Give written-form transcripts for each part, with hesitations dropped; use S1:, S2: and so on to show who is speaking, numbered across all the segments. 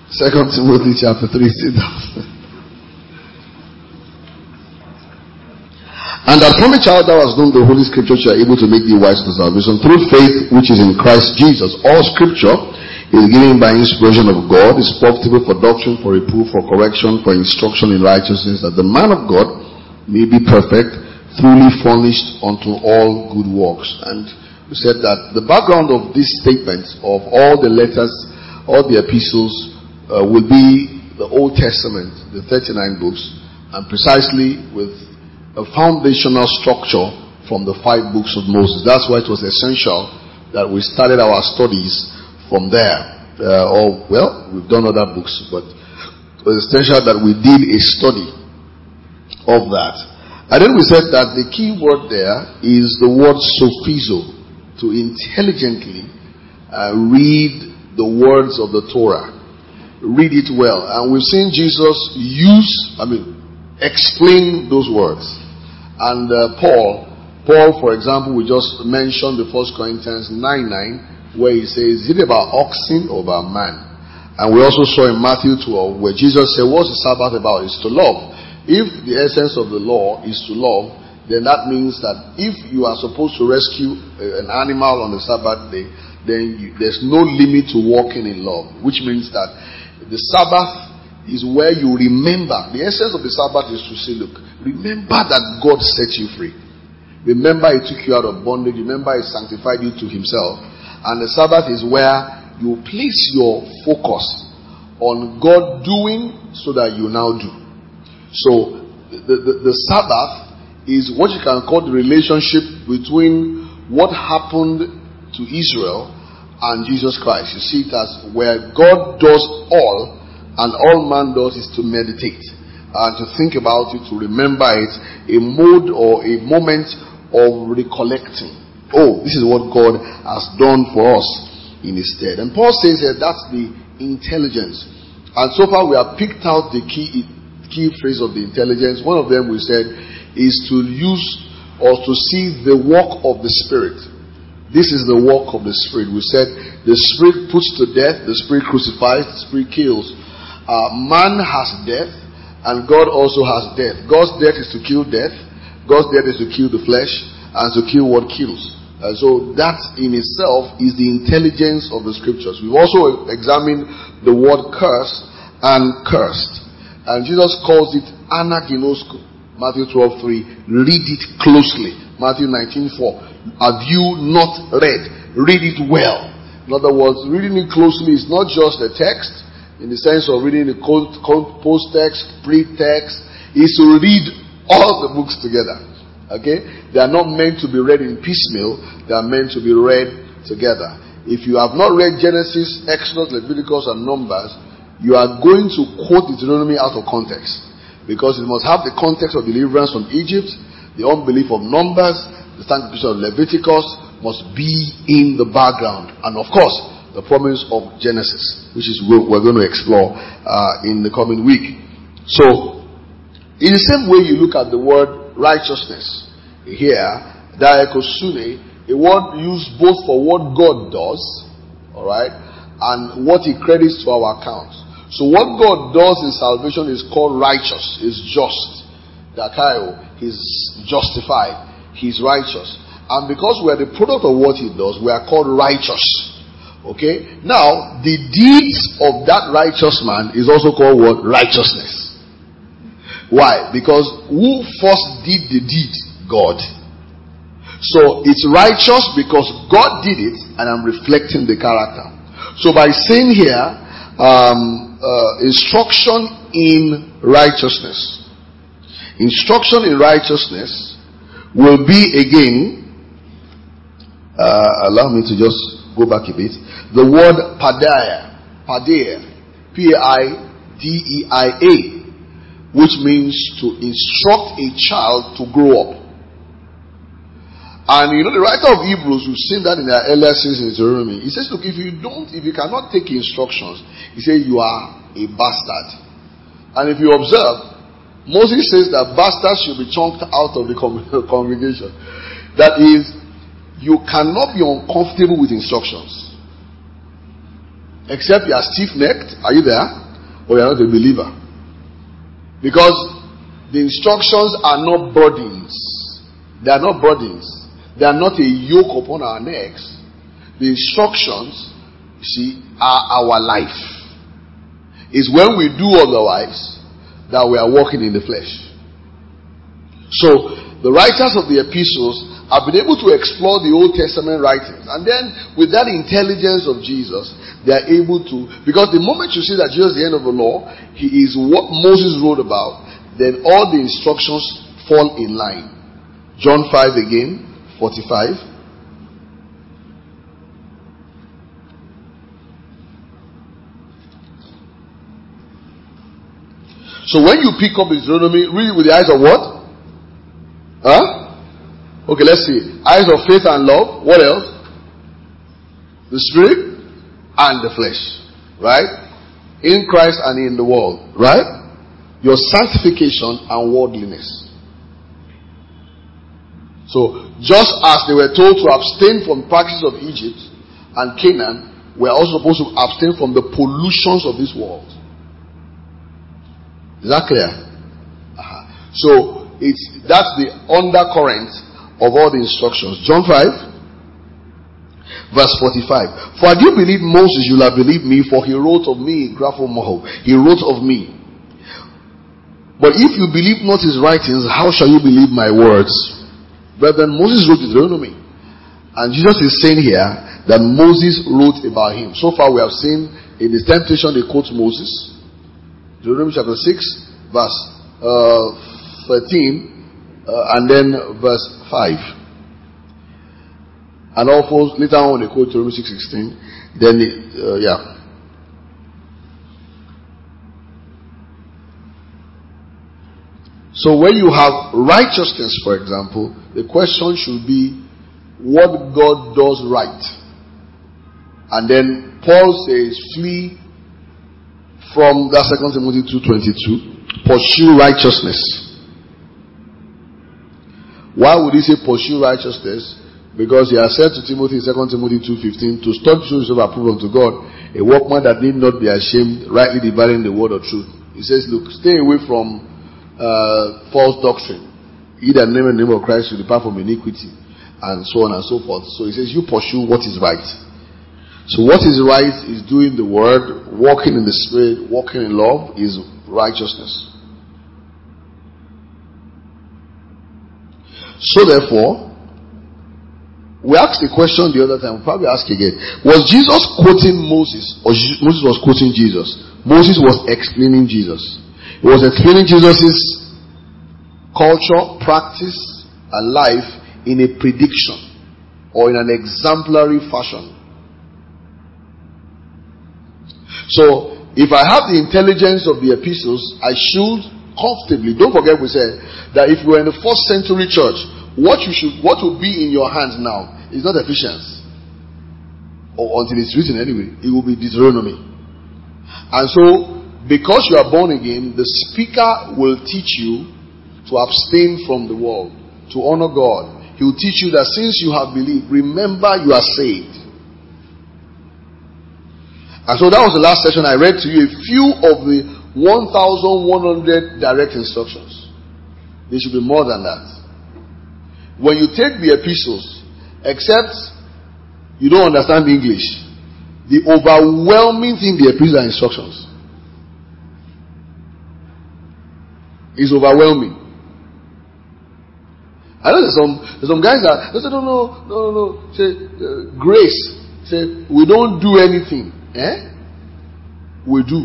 S1: 2 Timothy chapter 3. Sit down. And that from a child thou hast known the Holy Scriptures are able to make thee wise to salvation through faith which is in Christ Jesus. All Scripture is given by inspiration of God, is profitable for doctrine, for reproof, for correction, for instruction in righteousness, that the man of God may be perfect, truly furnished unto all good works. And we said that the background of this statement of all the letters, all the epistles, will be the Old Testament, the 39 books, and precisely with a foundational structure from the 5 books of Moses. That's why it was essential that we started our studies from there. We've done other books, but it was essential that we did a study of that. And then we said that the key word there is the word sophizo, to intelligently read the words of the Torah. Read it well. And we've seen Jesus explain those words. And Paul, for example, we just mentioned the 1 Corinthians 9:9, where he says, is it about oxen or about man? And we also saw in Matthew 12, where Jesus said, what's the Sabbath about? It's to love. If the essence of the law is to love, then that means that if you are supposed to rescue an animal on the Sabbath day, then there's no limit to walking in love, which means that the Sabbath is where you remember. The essence of the Sabbath is to say, look, remember that God set you free. Remember He took you out of bondage. Remember He sanctified you to Himself. And the Sabbath is where you place your focus on God doing so that you now do. So the Sabbath is what you can call the relationship between what happened to Israel and Jesus Christ. You see it as where God does all, and all man does is to meditate and to think about it, to remember it, a mode or a moment of recollecting. Oh, this is what God has done for us in His stead. And Paul says that that's the intelligence. And so far we have picked out the key phrase of the intelligence. One of them we said is to use or to see the work of the Spirit. This is the work of the Spirit. We said the Spirit puts to death, the Spirit crucifies, the Spirit kills. Man has death, and God also has death. God's death is to kill death. God's death is to kill the flesh and to kill what kills. And so that in itself is the intelligence of the Scriptures. We've also examined the word curse and cursed. And Jesus calls it anaginosko. Matthew 12:3. Read it closely. Matthew 19:4. Have you not read? Read it well. In other words, reading it closely is not just a text, in the sense of reading the post-text, pre-text, is to read all the books together. Okay? They are not meant to be read in piecemeal. They are meant to be read together. If you have not read Genesis, Exodus, Leviticus, and Numbers, you are going to quote Deuteronomy out of context. Because it must have the context of deliverance from Egypt, the unbelief of Numbers, the sanctification of Leviticus must be in the background. And of course, the promise of Genesis, which is what we're going to explore in the coming week. So, in the same way you look at the word righteousness, here, diakosune, a word used both for what God does, alright, and what He credits to our account. So what God does in salvation is called righteous, is just. Dakaio, He's justified, He's righteous. And because we are the product of what He does, we are called righteous. Okay? Now, the deeds of that righteous man is also called what? Righteousness. Why? Because who first did the deed? God. So, it's righteous because God did it, and I'm reflecting the character. So, by saying here, instruction in righteousness. Instruction in righteousness will be again, allow me to just go back a bit. The word padeia, P-A-I-D-E-I-A, which means to instruct a child to grow up. And you know, the writer of Hebrews, we've seen that in their earlier sins in Deuteronomy. He says, look, if you cannot take instructions, he says you are a bastard. And if you observe, Moses says that bastards should be chunked out of the congregation. That is, you cannot be uncomfortable with instructions. Except you are stiff-necked. Are you there? or you are not a believer. Because the instructions are not burdens. They are not burdens. They are not a yoke upon our necks. The instructions, you see, are our life. It's when we do otherwise that we are walking in the flesh. So, the writers of the epistles have been able to explore the Old Testament writings. And then, with that intelligence of Jesus, they are able to, because the moment you see that Jesus is the end of the law, he is what Moses wrote about, then all the instructions fall in line. John 5 again, 45. So when you pick up Deuteronomy, read it with the eyes of what? Okay, let's see. Eyes of faith and love. What else? The spirit and the flesh. Right? In Christ and in the world. Right? Your sanctification and worldliness. So, just as they were told to abstain from practices of Egypt and Canaan, we are also supposed to abstain from the pollutions of this world. Is that clear? So, that's the undercurrent of all the instructions. John 5, verse 45. For had you believed Moses, you will have believed me, for he wrote of me, he wrote of me. But if you believe not his writings, how shall you believe my words? Brethren, Moses wrote Deuteronomy. And Jesus is saying here that Moses wrote about him. So far we have seen in the temptation they quote Moses. Deuteronomy chapter 6, verse 13, and then verse 5. And also later on they quote Deuteronomy 6:16. Then So when you have righteousness, for example, the question should be what God does right. And then Paul says, flee from that 2 Timothy 2:22, pursue righteousness. Why would he say pursue righteousness? Because he has said to Timothy in 2 Timothy 2:15, to study to show yourself approved unto God, a workman that need not be ashamed, rightly dividing the word of truth. He says, look, stay away from false doctrine. He that name the name of Christ should depart from iniquity, and so on and so forth. So he says, you pursue what is right. So what is right is doing the word, walking in the spirit, walking in love is righteousness. So therefore, we asked the question the other time, we'll probably ask again. Was Jesus quoting Moses, or Moses was quoting Jesus? Moses was explaining Jesus. He was explaining Jesus' culture, practice, and life in a prediction or in an exemplary fashion. So, if I have the intelligence of the epistles, I should comfortably, don't forget we said that if you were in the first century church, what will be in your hands now is not Ephesians, or until it's written anyway, it will be Deuteronomy. And so, because you are born again, the speaker will teach you to abstain from the world, to honor God. He will teach you that since you have believed, remember you are saved. And so that was the last session. I read to you a few of the 1,100 direct instructions. There should be more than that. When you take the epistles, except you don't understand English, the overwhelming thing the epistles are instructions. Is overwhelming. I know there's some guys that they say no. Say grace. Say we don't do anything. We do.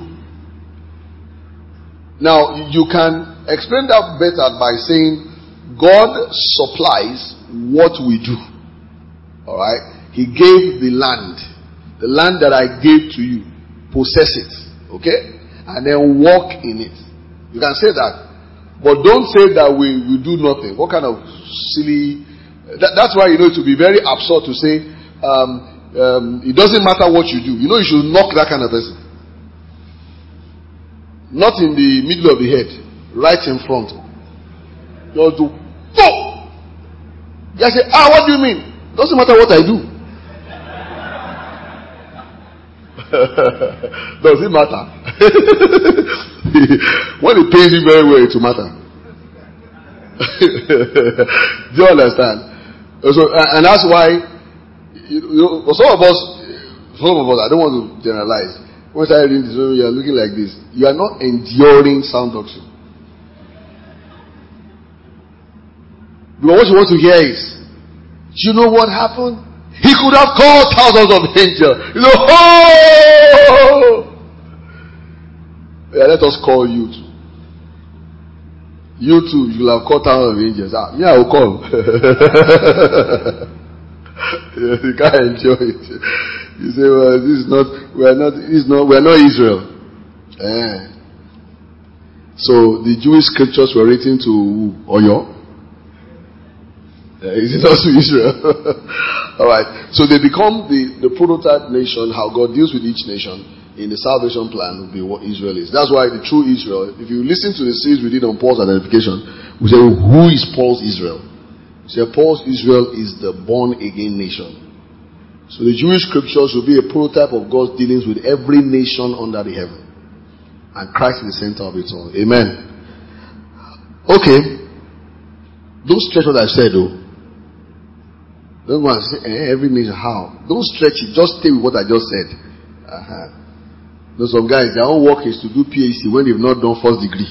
S1: Now you can explain that better by saying God supplies what we do. Alright? He gave the land. The land that I gave to you. Possess it. Okay? And then walk in it. You can say that. But don't say that we do nothing. What kind of silly... That's why, it will be very absurd to say, it doesn't matter what you do. You should knock that kind of person. Not in the middle of the head. Right in front. Just do... Oh! You say, what do you mean? Doesn't matter what I do. Does it matter? When it pays you very well, it will matter. Do you understand? So, and that's why, some of us, I don't want to generalize. When I start reading this, you are looking like this. You are not enduring sound doctrine. Because what you want to hear is, do you know what happened? He could have called thousands of angels. You know, oh! Yeah, let us call you too. You too, you will have called thousands of angels. Me, I will call. You can't enjoy it. You say, well, we are not Israel. So the Jewish scriptures were written to Oyo. Is it also Israel? Alright. So they become the prototype nation, how God deals with each nation in the salvation plan will be what Israel is. That's why the true Israel, if you listen to the series we did on Paul's identification, we say, who is Paul's Israel? We say, Paul's Israel is the born again nation. So the Jewish scriptures will be a prototype of God's dealings with every nation under the heaven. And Christ is the center of it all. Amen. Okay. Don't stretch what I've said though. Don't want to say every nation. How? Don't stretch it. Just stay with what I just said. There's some guys, their own work is to do PhD when they've not done first degree.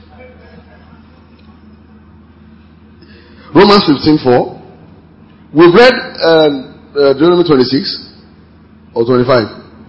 S1: Romans 15:4. We've read Deuteronomy 26 or 25.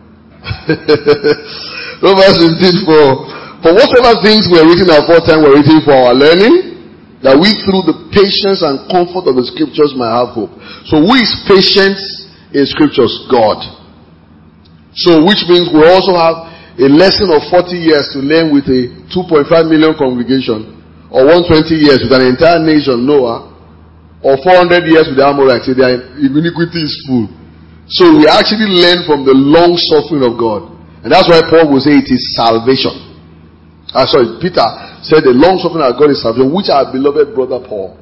S1: Romans 15:4. For whatever things were written aforetime were written for our learning, that we through the patience and comfort of the scriptures might have hope. So who is patient in scriptures? God. So which means we also have a lesson of 40 years to learn with a 2.5 million congregation, or 120 years with an entire nation, Noah, or 400 years with the Amorites. Their iniquity is full. So we actually learn from the long suffering of God. And that's why Paul will say it is salvation. Peter said the long suffering of God is salvation, which our beloved brother Paul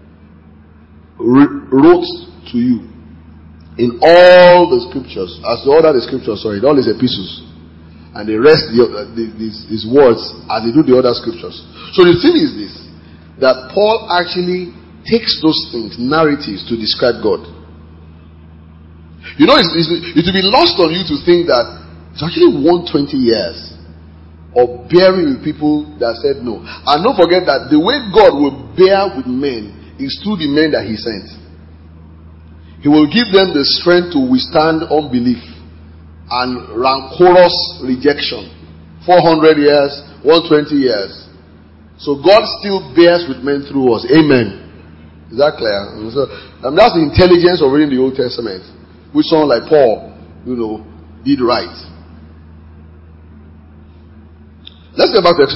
S1: wrote to you in all the scriptures, as the order of the scriptures, in all his epistles, and the rest his words as they do the other scriptures. So the thing is this, that Paul actually takes those things, narratives, to describe God. You know, it will be lost on you to think that it's actually 120 years of bearing with people that said no. And don't forget that the way God will bear with men is through the men that he sent. He will give them the strength to withstand unbelief and rancorous rejection. 400 years, 120 years. So God still bears with men through us. Amen. Is that clear? So, that's the intelligence of reading the Old Testament, which someone like Paul, did right. Let's get back to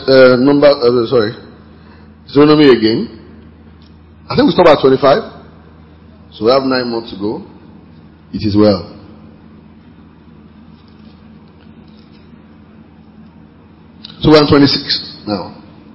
S1: Deuteronomy again. I think we stop at 25. So we have 9 months to go. It is well. So we're on 26 now.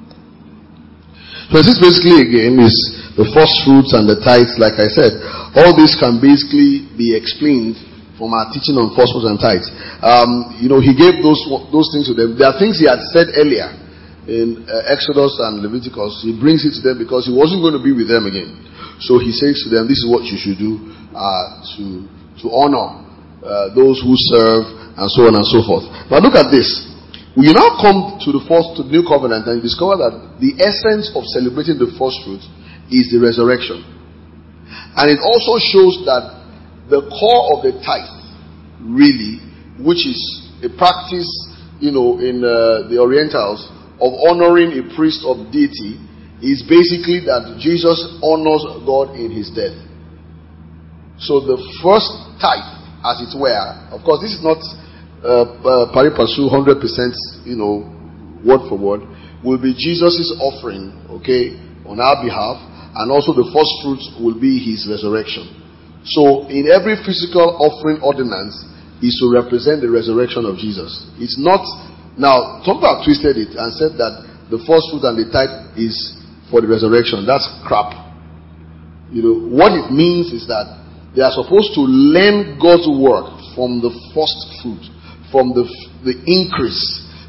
S1: 26 basically again is the first fruits and the tithes, like I said. All this can basically be explained from our teaching on first fruits and tithes. He gave those things to them. There are things he had said earlier in Exodus and Leviticus. He brings it to them because he wasn't going to be with them again. So he says to them, this is what you should do to honor those who serve, and so on and so forth. But look at this. We now come to the new covenant, and you discover that the essence of celebrating the first fruits is the resurrection. And it also shows that the core of the tithe, really, which is a practice, in the Orientals of honoring a priest of deity, is basically that Jesus honors God in his death. So the first tithe, as it were, of course, this is not pari passu 100%, word for word, will be Jesus' offering, on our behalf, and also the first fruits will be his resurrection. So in every physical offering ordinance is to represent the resurrection of Jesus. It's not, now some people have twisted it and said that the first fruit and the tithe is for the resurrection. That's crap. What it means is that they are supposed to learn God's work from the first fruit, from the increase.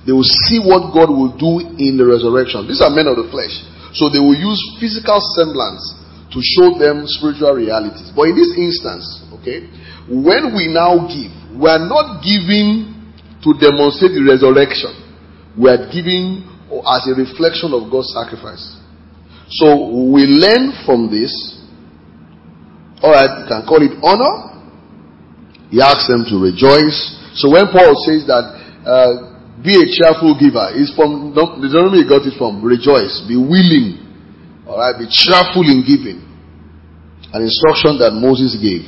S1: They will see what God will do in the resurrection. These are men of the flesh. So they will use physical semblance to show them spiritual realities. But in this instance, okay, when we now give, we are not giving to demonstrate the resurrection. We are giving as a reflection of God's sacrifice. So we learn from this. Alright, you can call it honor. He asks them to rejoice. So when Paul says that be a cheerful giver, it's from the denominator he got it from. Rejoice, be willing, alright, be cheerful in giving. An instruction that Moses gave.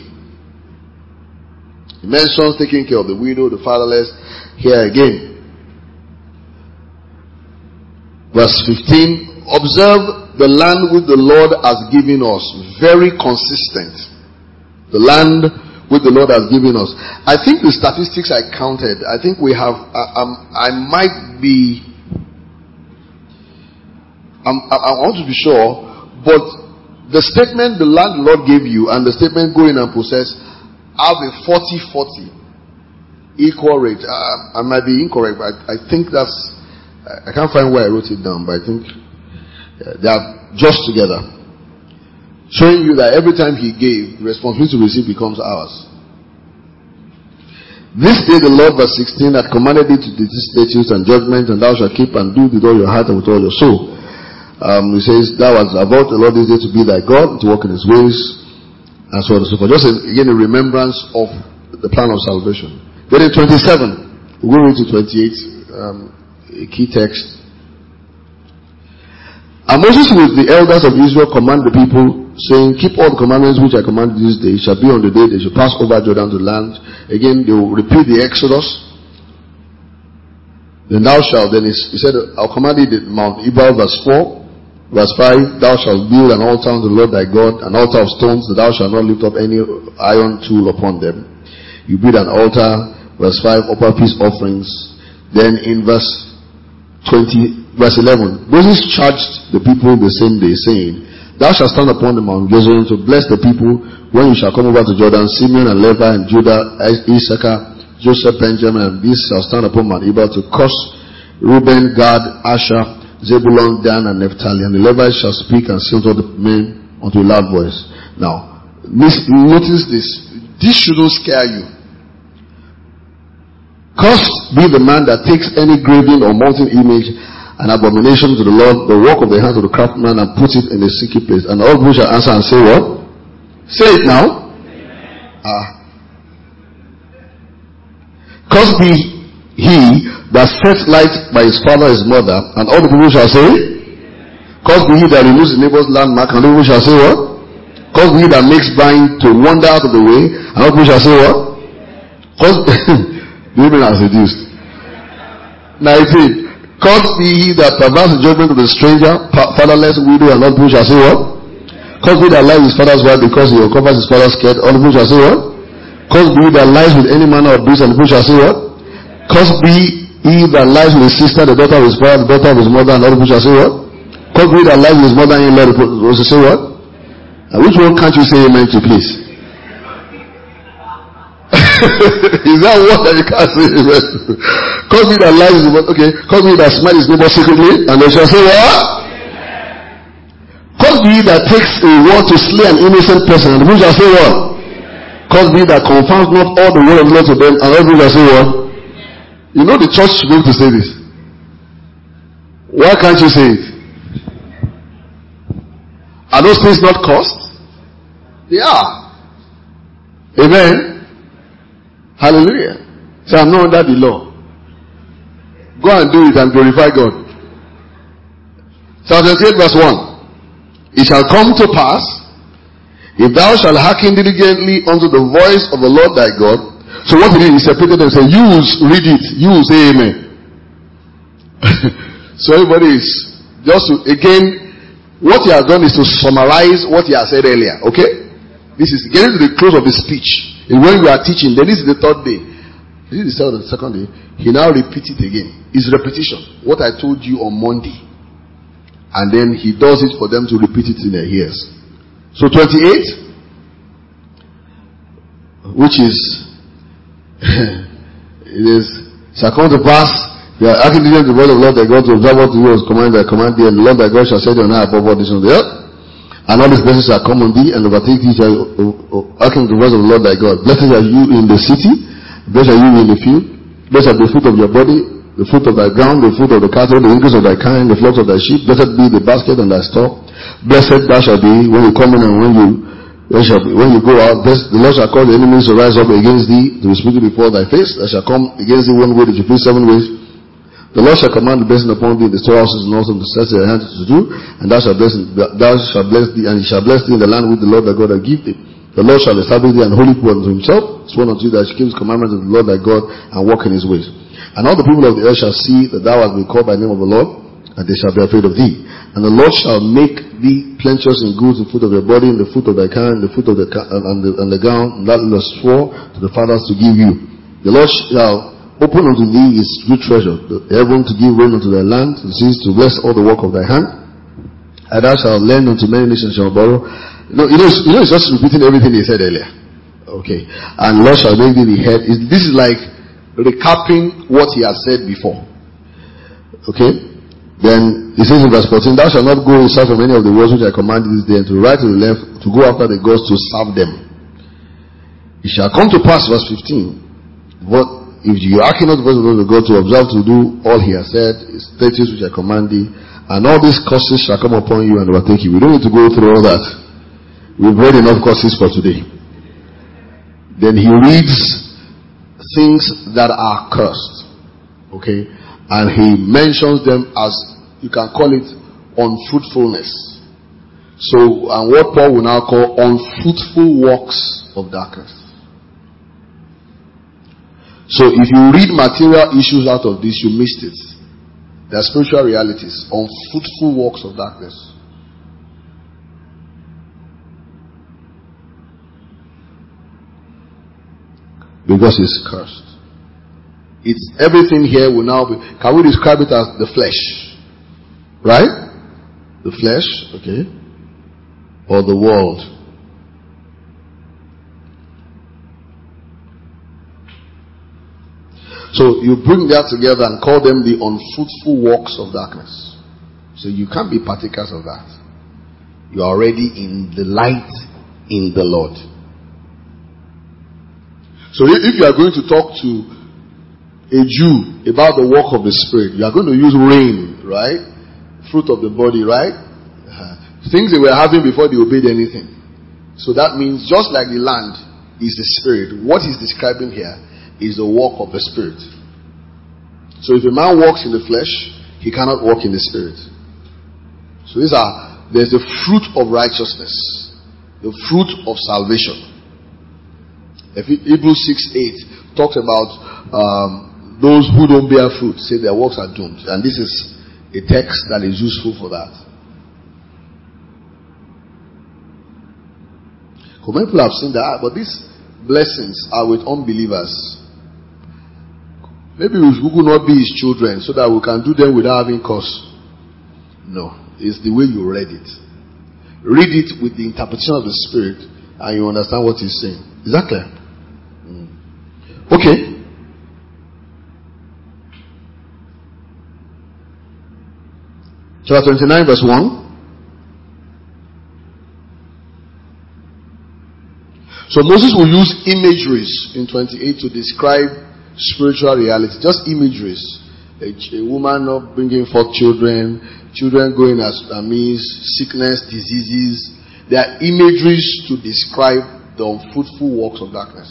S1: He mentions taking care of the widow, the fatherless. Here again, verse 15. Observe the land which the Lord has given us. Very consistent. The land which the Lord has given us. I think the statistics I counted, I think we have, I might be, I want to be sure, but the statement the land the Lord gave you and the statement go in and possess have a 40-40 equal rate. I might be incorrect, but I think that's, I can't find where I wrote it down, but I think they are just together. Showing you that every time he gave, the responsibility to receive becomes ours. This day the Lord, verse 16, hath commanded thee to do these statutes and judgments, and thou shalt keep and do with all your heart and with all your soul. He says, thou hast about the Lord this day to be thy God, to walk in his ways, and so on and so forth. Just again a remembrance of the plan of salvation. Then in 27, we'll read to 28, a key text. And Moses with the elders of Israel command the people, saying, keep all the commandments which I command this day, shall be on the day they shall pass over Jordan to the land. Again, they will repeat the Exodus. Then thou shalt, then he said, I'll command thee at Mount Ebal, verse 4, verse 5, thou shalt build an altar unto the Lord thy God, an altar of stones, that thou shalt not lift up any iron tool upon them. You build an altar, verse 5, upper peace offerings. Then in verse 11, Moses charged the people the same day, saying, thou shalt stand upon the Mount Gerizim to bless the people when you shall come over to Jordan. Simeon and Levi and Judah, Issachar, Joseph, Benjamin, and these shall stand upon Mount Ebal to curse Reuben, Gad, Asher, Zebulun, Dan, and Naphtali. And the Levites shall speak and say unto the men unto a loud voice. Now, notice this. This shouldn't scare you. Cursed be the man that takes any graven or molten image, an abomination to the Lord, the work of the hands of the craftsman, and puts it in a secret place. And all people shall answer and say what? Say it now. Cursed be he that sets light by his father and his mother, and all the people shall say, cursed be he that removes his neighbor's landmark, and all the people shall say what? Cursed be he that makes blind to wander out of the way, and all the people shall say what? Cursed the women are seduced. 19. Cursed be he that perverts the judgment of the stranger, fatherless, widow, and all the people shall say what? Cursed be he that lies with his father's wife, because he uncovers his father's skirt, all the people shall say what? Cursed be he that lies with any manner of beast, and the people shall say what? Cursed be he that lies with his sister, the daughter of his father, the daughter of his mother, and all the people shall say what? Cursed be he that lies with his mother-in-law, the people shall say what? And which one can't you say amen to, please? Is that what you can't say amen to? Cursed be he that lies with his mother, okay. Cursed be he that smites his neighbor secretly, and they shall say what? Cursed be he that takes a word to slay an innocent person, and the people shall say what? Cursed be he that confounds not all the word of the Lord to them, and all the people shall say what? You know the church should be able to say this. Why can't you say it? Are those things not cursed? They are. Amen. Hallelujah. So I'm not under the law. Go and do it and glorify God. Psalm 28 verse 1. It shall come to pass, if thou shalt hearken diligently unto the voice of the Lord thy God. So what he did, he separated them and said, you read it, you say amen. So everybody is just to, again, what he has done is to summarize what he has said earlier. Okay? This is getting to the close of the speech. And when we are teaching, then this is the third day. This is the second day. He now repeats it again. It's repetition. What I told you on Monday. And then he does it for them to repeat it in their ears. So 28, which is, it is, shall come to pass, They are acting diligent to the voice of the Lord thy God to observe what he was commanded, I command thee, and the Lord thy God shall set thee on high above all nations of the earth. And all these blessings shall come on thee, and overtake thee shall hearken to the voice of the Lord thy God. Blessed are you in the city, blessed are you in the field, blessed are the fruit of your body, the fruit of thy ground, the fruit of the cattle, the increase of thy kind, the flocks of thy sheep. Blessed be the basket and thy store. Blessed thou shalt be when you come in and when you go out. Blessed, the Lord shall cause the enemies to rise up against thee, to be smitten before thy face. They shall come against thee one way, that you flee 7 ways. The Lord shall command the blessing upon thee in the storehouses and also to set thy hands to do, and thou shalt bless thee, and he shall bless thee in the land which the Lord thy God hath given thee. The Lord shall establish thee an holy people unto himself, sworn unto thee that he keeps the commandments of the Lord thy God, and walk in his ways. And all the people of the earth shall see that thou hast been called by the name of the Lord, and they shall be afraid of thee. And the Lord shall make thee plenteous in goods, in the fruit of your body, in the fruit of thy kind, in the fruit of the and the ground, and that he swore to the fathers to give you. The Lord shall open unto thee his good treasure, the heaven to give rain unto thy land, the seas to bless all the work of thy hand. And thou shalt lend unto many nations shall borrow. It's just repeating everything he said earlier. Okay. And Lord shall make thee the head. This is like recapping what he has said before. Okay. Then he says in verse 14, thou shalt not go aside from any of the words which I commanded this day, and to the right to the left, to go after the gods to serve them. It shall come to pass, verse 15, what if you hearken not the voice of the Lord God to observe to do all he has said, his statutes which I command thee, and all these curses shall come upon you and overtake you. We don't need to go through all that. We've read enough curses for today. Then he reads things that are cursed. Okay? And he mentions them as, you can call it, unfruitfulness. So, and what Paul will now call unfruitful works of darkness. So if you read material issues out of this, you missed it. They are spiritual realities, unfruitful works of darkness. Because it's cursed. It's everything here will now be, can we describe it as the flesh? Right? The flesh, okay? Or the world. So you bring that together and call them the unfruitful works of darkness. So you can't be partakers of that. You are already in the light in the Lord. So if you are going to talk to a Jew about the work of the Spirit, you are going to use rain, right? Fruit of the body, right? Things they were having before they obeyed anything. So that means just like the land is the Spirit, what he's describing here is the work of the Spirit. So if a man walks in the flesh, he cannot walk in the Spirit. So there's the fruit of righteousness, the fruit of salvation. Hebrews 6:8 talks about those who don't bear fruit, say their works are doomed. And this is a text that is useful for that. Many people have seen that, but these blessings are with unbelievers. Maybe we could not be his children so that we can do them without having cause. No, it's the way you read it. Read it with the interpretation of the Spirit and you understand what he's saying. Is that clear? Okay. Chapter 29 verse 1. So Moses will use imageries in 28 to describe spiritual reality. Just imageries. A woman not bringing forth children going as amiss, sickness, diseases. They are imageries to describe the unfruitful works of darkness.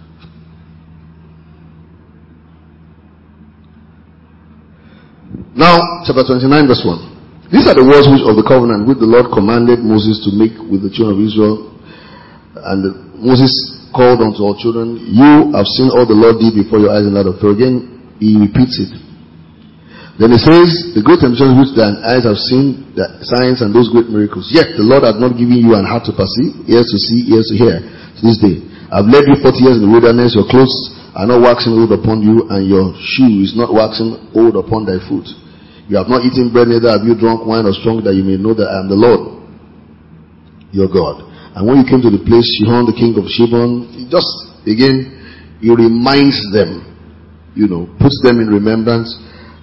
S1: Now, chapter 29 verse 1. These are the words of the covenant which the Lord commanded Moses to make with the children of Israel. And Moses called unto all children, you have seen all the Lord did before your eyes in the land of Pharaoh. Again, he repeats it. Then he says, the great temptations which thine eyes have seen, the signs and those great miracles. Yet the Lord hath not given you an heart to perceive, ears to see, ears to hear, to this day. I have led you 40 years in the wilderness, your clothes are not waxing old upon you, and your shoe is not waxing old upon thy foot. You have not eaten bread, neither have you drunk wine or strong, that you may know that I am the Lord, your God. And when you came to the place, Sihon, the king of Shebon, he reminds them, puts them in remembrance.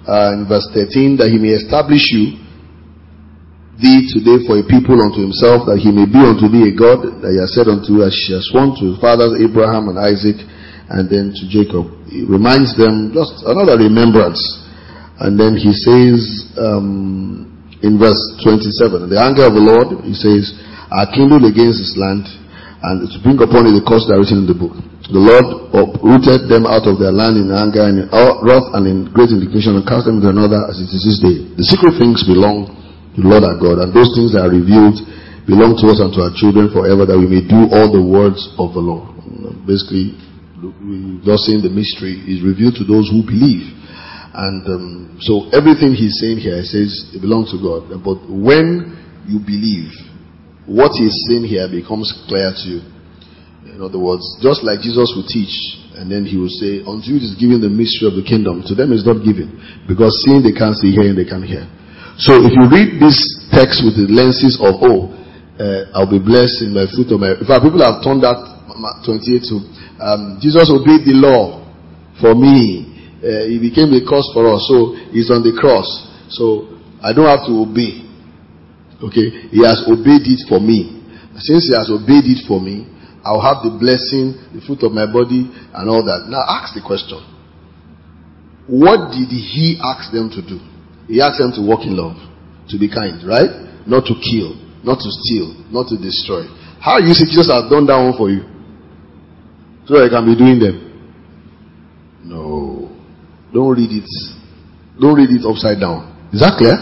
S1: in verse 13, that he may establish thee today for a people unto himself, that he may be unto thee a God, that he has said unto you, as he has sworn to his fathers Abraham and Isaac, and then to Jacob. He reminds them, just another remembrance. And then he says in verse 27, the anger of the Lord, he says, are kindled against this land, and to bring upon it the curse that are written in the book. The Lord uprooted them out of their land in anger and in wrath and in great indignation, and cast them to another, as it is this day. The secret things belong to the Lord our God, and those things that are revealed belong to us and to our children forever, that we may do all the words of the Lord. Basically, just saying the mystery is revealed to those who believe. And so everything he's saying here, he says it belongs to God. But when you believe, what he's saying here becomes clear to you. In other words, just like Jesus would teach, and then he would say, unto you it is given the mystery of the kingdom. To them it's not given, because seeing they can't see, hearing they can't hear. So if you read this text with the lenses of, I'll be blessed in my fruit of my... In fact, people have turned that 28 to, Jesus obeyed the law for me. He became the curse for us. So he's on the cross. So I don't have to obey. Okay? He has obeyed it for me. Since he has obeyed it for me, I'll have the blessing, the fruit of my body, and all that. Now ask the question. What did he ask them to do? He asked them to walk in love, to be kind, right? Not to kill, not to steal, not to destroy. How you see Jesus has done that one for you? So I can be doing them? No. Don't read it. Don't read it upside down. Is that clear?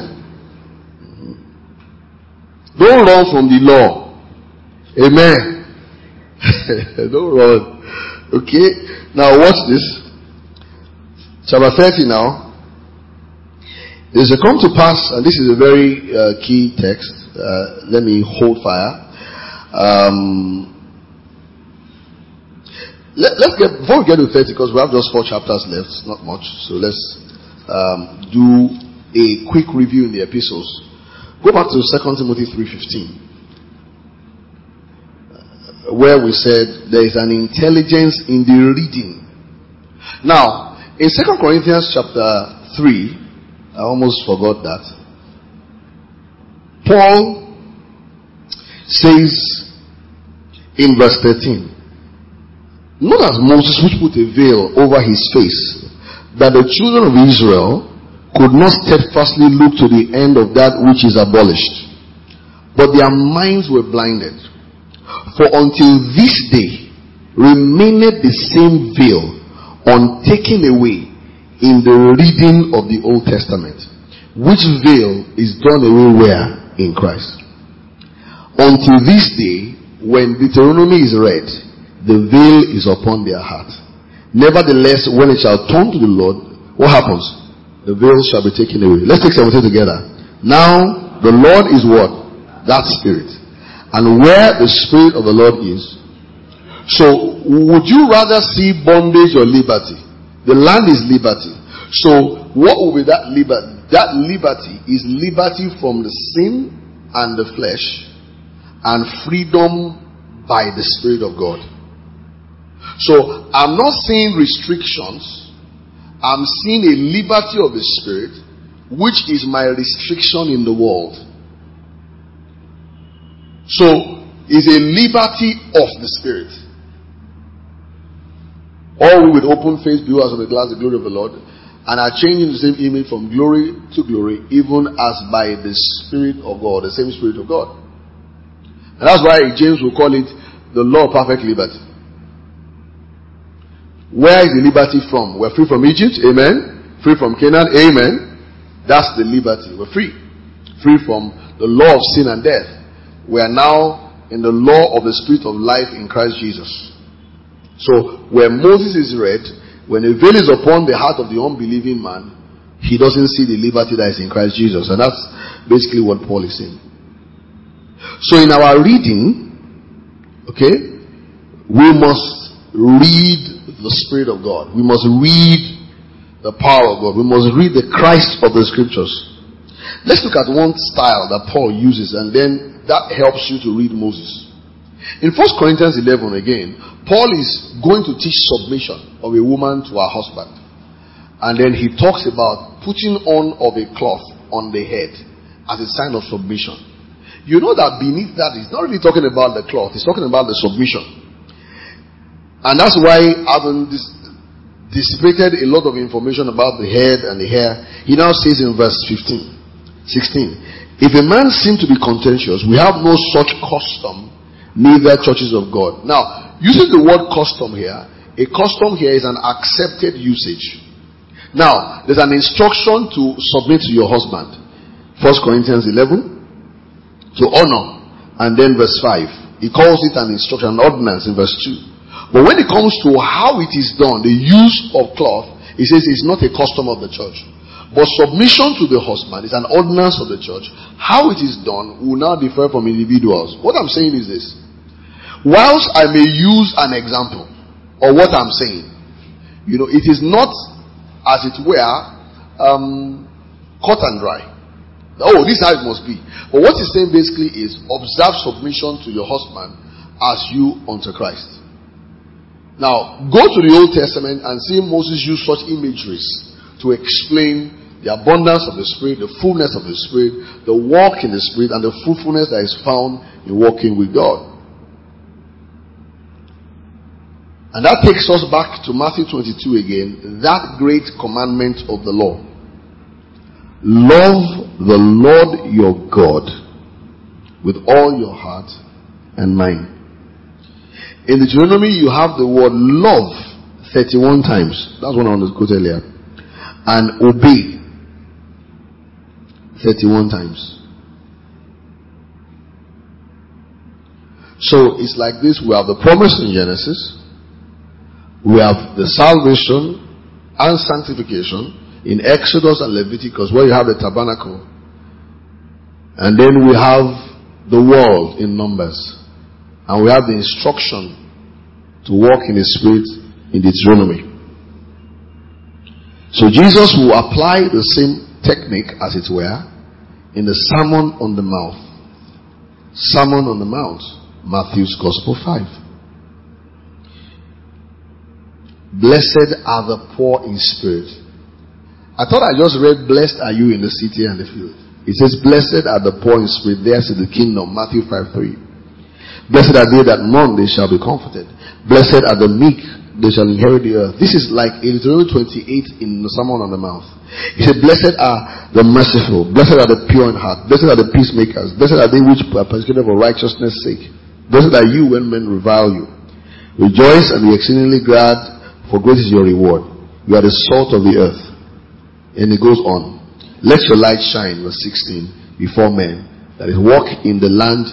S1: Don't run from the law. Amen. Don't run. Okay. Now watch this. Chapter 30 now. It is to come to pass, and this is a very key text. Let me hold fire. Let's get, before we get to 30, because we have just 4 chapters left, not much. So let's do a quick review in the epistles. Go back to 2 Timothy 3:15, where we said there is an intelligence in the reading. Now, in 2 Corinthians chapter 3, I almost forgot that. Paul says in verse 13, not as Moses, which put a veil over his face, that the children of Israel could not steadfastly look to the end of that which is abolished, but their minds were blinded. For until this day remaineth the same veil untaken away in the reading of the Old Testament, which veil is done away where? In Christ. Until this day, when Deuteronomy is read, the veil is upon their heart. Nevertheless, when it shall turn to the Lord, what happens? The veil shall be taken away. Let's take 17 together. Now, the Lord is what? That Spirit. And where the Spirit of the Lord is. So, would you rather see bondage or liberty? The land is liberty. So, what will be that liberty? That liberty is liberty from the sin and the flesh, and freedom by the Spirit of God. So, I'm not seeing restrictions. I'm seeing a liberty of the Spirit, which is my restriction in the world. So, it's a liberty of the Spirit. All we with open face behold as of a glass the glory of the Lord, and are changing the same image from glory to glory, even as by the Spirit of God, the same Spirit of God. And that's why James will call it the law of perfect liberty. Where is the liberty from? We're free from Egypt, amen. Free from Canaan, amen. That's the liberty. We're free. Free from the law of sin and death. We are now in the law of the Spirit of life in Christ Jesus. So, where Moses is read, when a veil is upon the heart of the unbelieving man, he doesn't see the liberty that is in Christ Jesus. And that's basically what Paul is saying. So, in our reading, okay, we must read the Spirit of God. We must read the power of God. We must read the Christ of the Scriptures. Let's look at one style that Paul uses, and then that helps you to read Moses. In 1 Corinthians 11 again, Paul is going to teach submission of a woman to her husband. And then he talks about putting on of a cloth on the head as a sign of submission. You know that beneath that, he's not really talking about the cloth, he's talking about the submission. And that's why, having dissipated a lot of information about the head and the hair, he now says in verse 16, if a man seem to be contentious, we have no such custom, neither churches of God. Now, using the word custom here, a custom here is an accepted usage. Now, there's an instruction to submit to your husband. 1 Corinthians 11, to honor. And then verse 5, he calls it an instruction, an ordinance in verse 2. But when it comes to how it is done, the use of cloth, he says it's not a custom of the church. But submission to the husband is an ordinance of the church. How it is done will now differ from individuals. What I'm saying is this. Whilst I may use an example, or what I'm saying, it is not, as it were, cut and dry. Oh, this is how it must be. But what he's saying basically is observe submission to your husband as you unto Christ. Now, go to the Old Testament and see Moses use such imageries to explain the abundance of the Spirit, the fullness of the Spirit, the walk in the Spirit, and the fruitfulness that is found in walking with God. And that takes us back to Matthew 22 again, that great commandment of the law. Love the Lord your God with all your heart and mind. In Deuteronomy, you have the word love 31 times. That's what I want to quote earlier. And obey 31 times. So it's like this. We have the promise in Genesis. We have the salvation and sanctification in Exodus and Leviticus, where you have the tabernacle. And then we have the world in Numbers. And we have the instruction to walk in the Spirit in Deuteronomy. So Jesus will apply the same technique, as it were, in the Sermon on the Mount. Sermon on the Mount, Matthew's Gospel 5. Blessed are the poor in spirit. I thought I just read, blessed are you in the city and the field. It says, blessed are the poor in spirit, theirs is the kingdom. Matthew 5:3. Blessed are they that mourn, they shall be comforted. Blessed are the meek, they shall inherit the earth. This is like in Deuteronomy 28 in the Sermon on the Mount. He said, blessed are the merciful, blessed are the pure in heart, blessed are the peacemakers, blessed are they which are persecuted for righteousness' sake. Blessed are you when men revile you. Rejoice and be exceedingly glad, for great is your reward. You are the salt of the earth. And it goes on. Let your light shine, verse 16, before men, that is, walk in the land,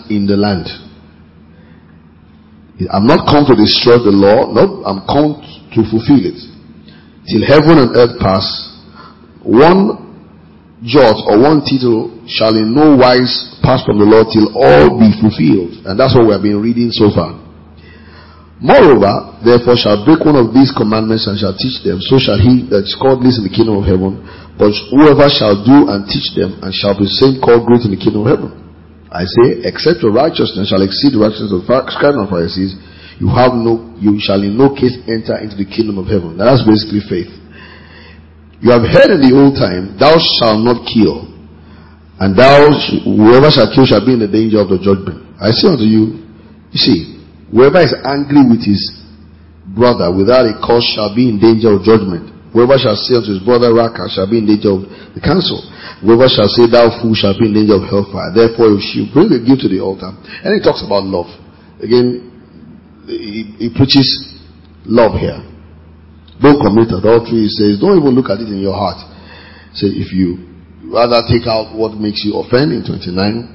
S1: I'm not come to destroy the law, no, I'm come to fulfill it. Till heaven and earth pass, one jot or one tittle shall in no wise pass from the law till all be fulfilled. And that's what we have been reading so far. Moreover, therefore shall break one of these commandments and shall teach them, so shall he that is called least in the kingdom of heaven. But whoever shall do and teach them, and shall be the same called great in the kingdom of heaven. I say, except your righteousness shall exceed the righteousness of scribes and Pharisees, you shall in no case enter into the kingdom of heaven. Now that's basically faith. You have heard in the old time, thou shalt not kill, and whoever shall kill shall be in the danger of the judgment. I say unto you, whoever is angry with his brother without a cause shall be in danger of judgment. Whoever shall say unto his brother Raka shall be in danger of the council. Whoever shall say thou fool shall be in danger of hellfire. Therefore you bring a gift to the altar. And he talks about love. Again, he preaches love here. Don't commit adultery. He says, don't even look at it in your heart. Say, if you rather take out what makes you offend in 29,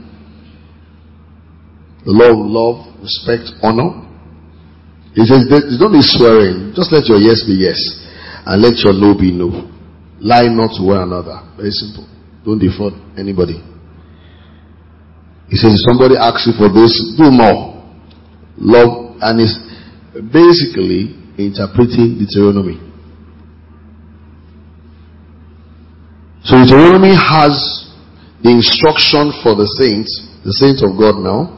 S1: the law of love, respect, honor. He says, don't be swearing. Just let your yes be yes. And let your no be no. Lie not to one another. Very simple. Don't defraud anybody. He says, if somebody asks you for this, do more. Love, and it's basically interpreting Deuteronomy. So Deuteronomy has the instruction for the saints of God now.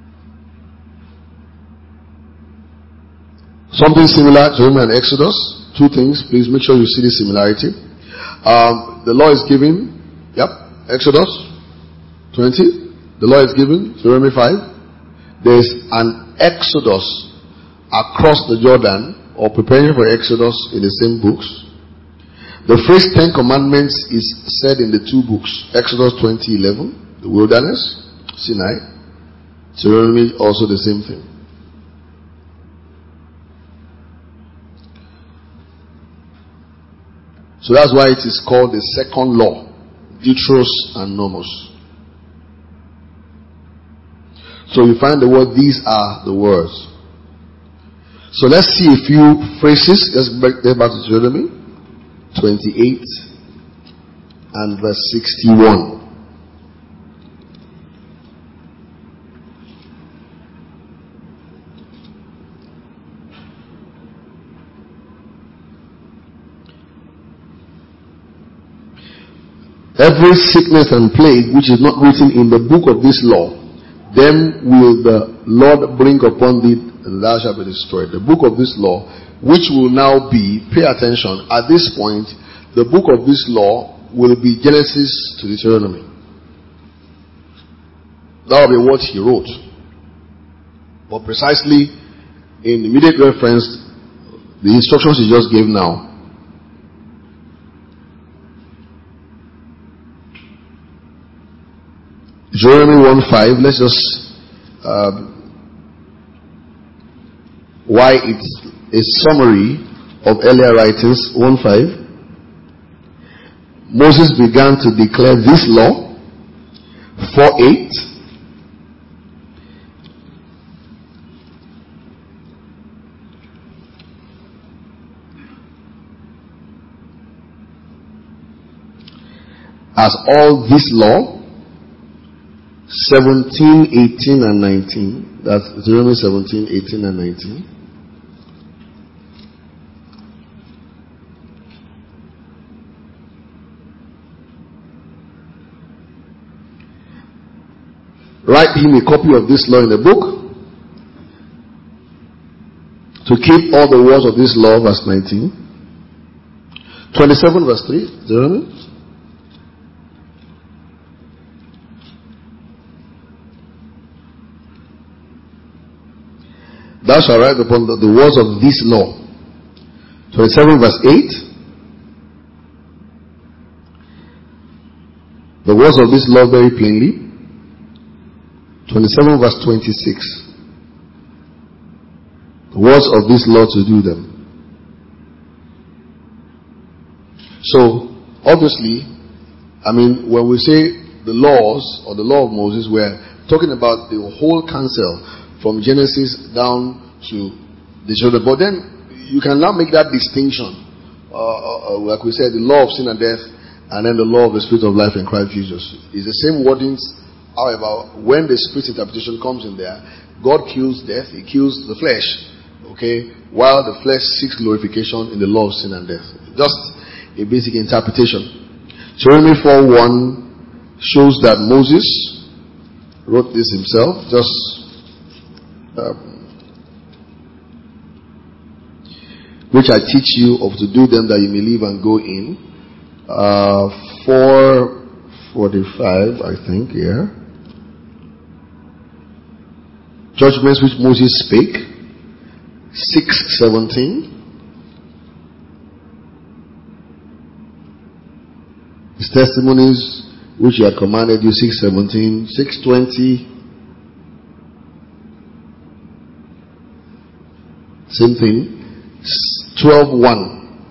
S1: Something similar to Deuteronomy and Exodus two things. Please make sure you see the similarity. The law is given. Yep. Exodus 20. The law is given. Deuteronomy 5. There's an exodus across the Jordan, or preparing for exodus, in the same books. The phrase 10 commandments is said in the two books. Exodus 20:11, the wilderness, Sinai. Deuteronomy, also the same thing. So that's why it is called the second law, Deuteros and Nomos. So you find the word, these are the words. So let's see a few phrases. Let's get back to Deuteronomy 28 and verse 61. Every sickness and plague which is not written in the book of this law, them will the Lord bring upon thee, and thou shalt be destroyed. The book of this law, which will now be, pay attention, at this point, the book of this law will be Genesis to Deuteronomy. That will be what he wrote. But precisely in immediate reference, the instructions he just gave now. Deuteronomy 1:5, let's just, why it's a summary of earlier writings. 1:5. Moses began to declare this law. 4:8. As all this law, 17, 18, and 19. That's Deuteronomy 17, 18, and 19. Write him a copy of this law in the book, to keep all the words of this law, verse 19. 27, verse 3, Deuteronomy. Thou shalt write upon the words of this law. 27 verse 8. The words of this law very plainly. 27 verse 26. The words of this law to do them. So, obviously, when we say the laws or the law of Moses, we're talking about the whole counsel from Genesis down to Deuteronomy. But then you can now make that distinction, like we said, the law of sin and death, and then the law of the Spirit of life in Christ Jesus. It's the same wordings. However, when the Spirit interpretation comes in there, God kills death, He kills the flesh, okay, while the flesh seeks glorification in the law of sin and death. Just a basic interpretation. Deuteronomy 4:1 shows that Moses wrote this himself. Just which I teach you of to do them, that you may live and go in. 4:45, I think, yeah. Judgments which Moses spake. 6:17. His testimonies which he had commanded you. 6:17. 6:20. Same thing. 12:1.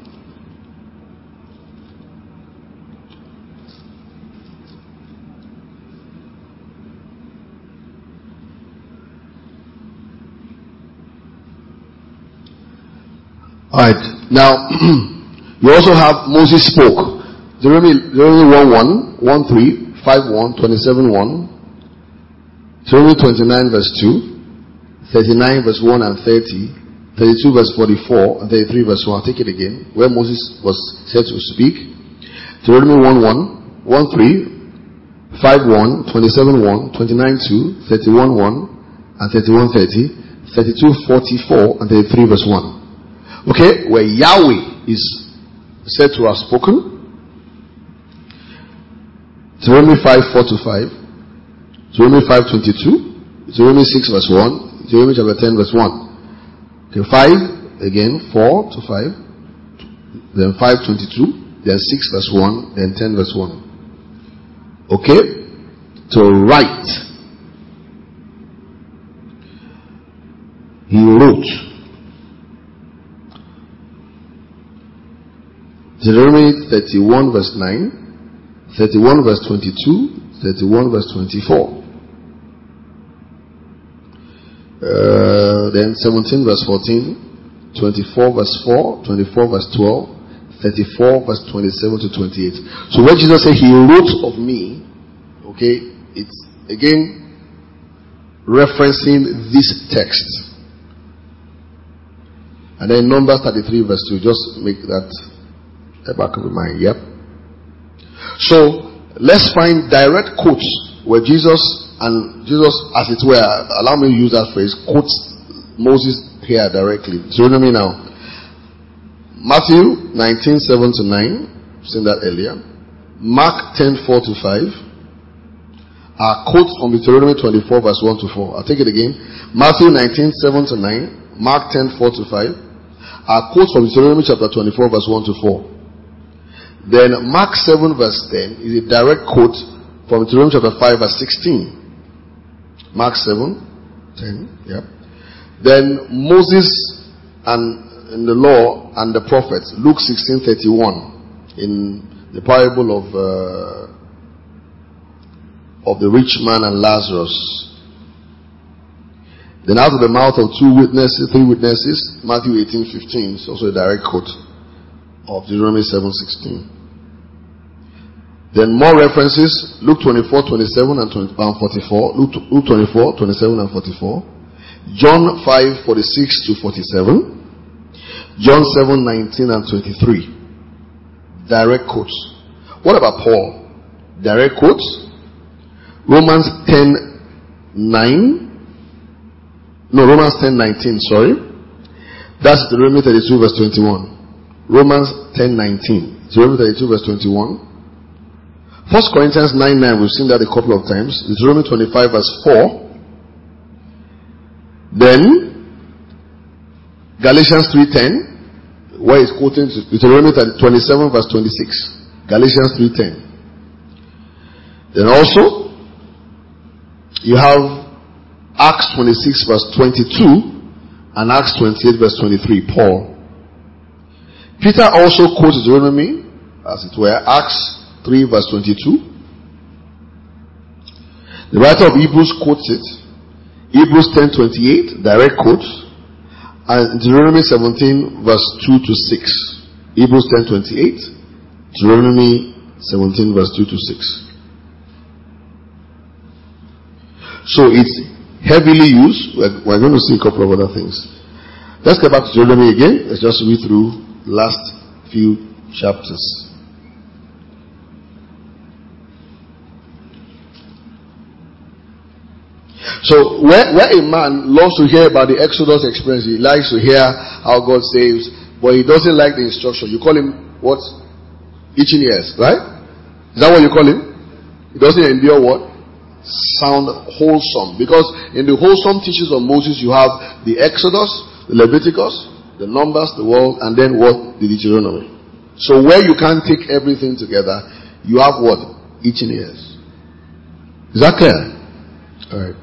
S1: Alright. Now, you also have Moses spoke. Deuteronomy 1:1, 1:3, 5:1, 27:1. Deuteronomy 29 verse 2, 39 verse 1 and 30. 32 verse 44 and 33 verse 1. I'll take it again. Where Moses was said to speak. Deuteronomy 1:1, 1:3, 5:1, 27:1, 29:2, 31:1 and 31:30, 32:44 and 33 verse 1. Okay, where Yahweh is said to have spoken. Deuteronomy 5:4-5, Deuteronomy 5:22, Deuteronomy 6 verse 1, Deuteronomy chapter 10 verse 1. Okay, 5 again, 4-5, then 5:22, then 6 verse 1, then 10 verse 1. Okay? To write. He wrote. Deuteronomy 31 verse 9, 31 verse 22, 31 verse 24. Then 17 verse 14, 24 verse 4, 24 verse 12, 34 verse 27 to 28. So when Jesus said he wrote of me, okay, it's again referencing this text. And then Numbers 33 verse 2, just make that the back of your mind. Yep. So let's find direct quotes where Jesus, as it were, allow me to use that phrase, quotes Moses here directly. So you know me now. Matthew 19:7-9, seen that earlier. Mark 10:4-5 are quotes from Deuteronomy 24 verse 1-4. I'll take it again. Matthew 19:7-9, Mark 10:4-5 are quotes from Deuteronomy chapter 24 verse 1-4. Then Mark 7 verse 10 is a direct quote from Deuteronomy chapter 5 verse 16. Mark 7, 10, yeah. Then Moses and in the law and the prophets, Luke 16:31, in the parable of the rich man and Lazarus. Then out of the mouth of three witnesses, Matthew 18:15 is also a direct quote of Deuteronomy 7:16. Then more references, Luke 24:27 and 44, Luke 24:27 and 44, John 5:46-47, John 7:19 and 23. Direct quotes. What about Paul? Direct quotes. Romans 10:19, sorry. That's Deuteronomy 32 verse 21. Romans 10:19. Deuteronomy 32 verse 21. 1 Corinthians 9:9, we've seen that a couple of times. Deuteronomy 25 verse 4. Then Galatians 3:10, where it's quoting Deuteronomy 27 verse 26. Galatians 3:10. Then also you have Acts 26 verse 22 and Acts 28 verse 23. Paul. Peter also quotes Deuteronomy, as it were, Acts 3 verse 22. The writer of Hebrews quotes it. Hebrews 10:28, direct quote. And Deuteronomy 17 verse 2-6. Hebrews 10:28, Deuteronomy 17 verse 2-6. So it's heavily used. We're going to see a couple of other things. Let's get back to Deuteronomy again. Let's just read through the last few chapters. So where a man loves to hear about the Exodus experience, he likes to hear how God saves, but he doesn't like the instruction. You call him what? Itching ears, right? Is that what you call him? He doesn't endure what? Sound wholesome. Because in the wholesome teachings of Moses, you have the Exodus, the Leviticus, the Numbers, the World, and then what? The Deuteronomy. So where you can't take everything together, you have what? Itching ears. Is that clear? Alright.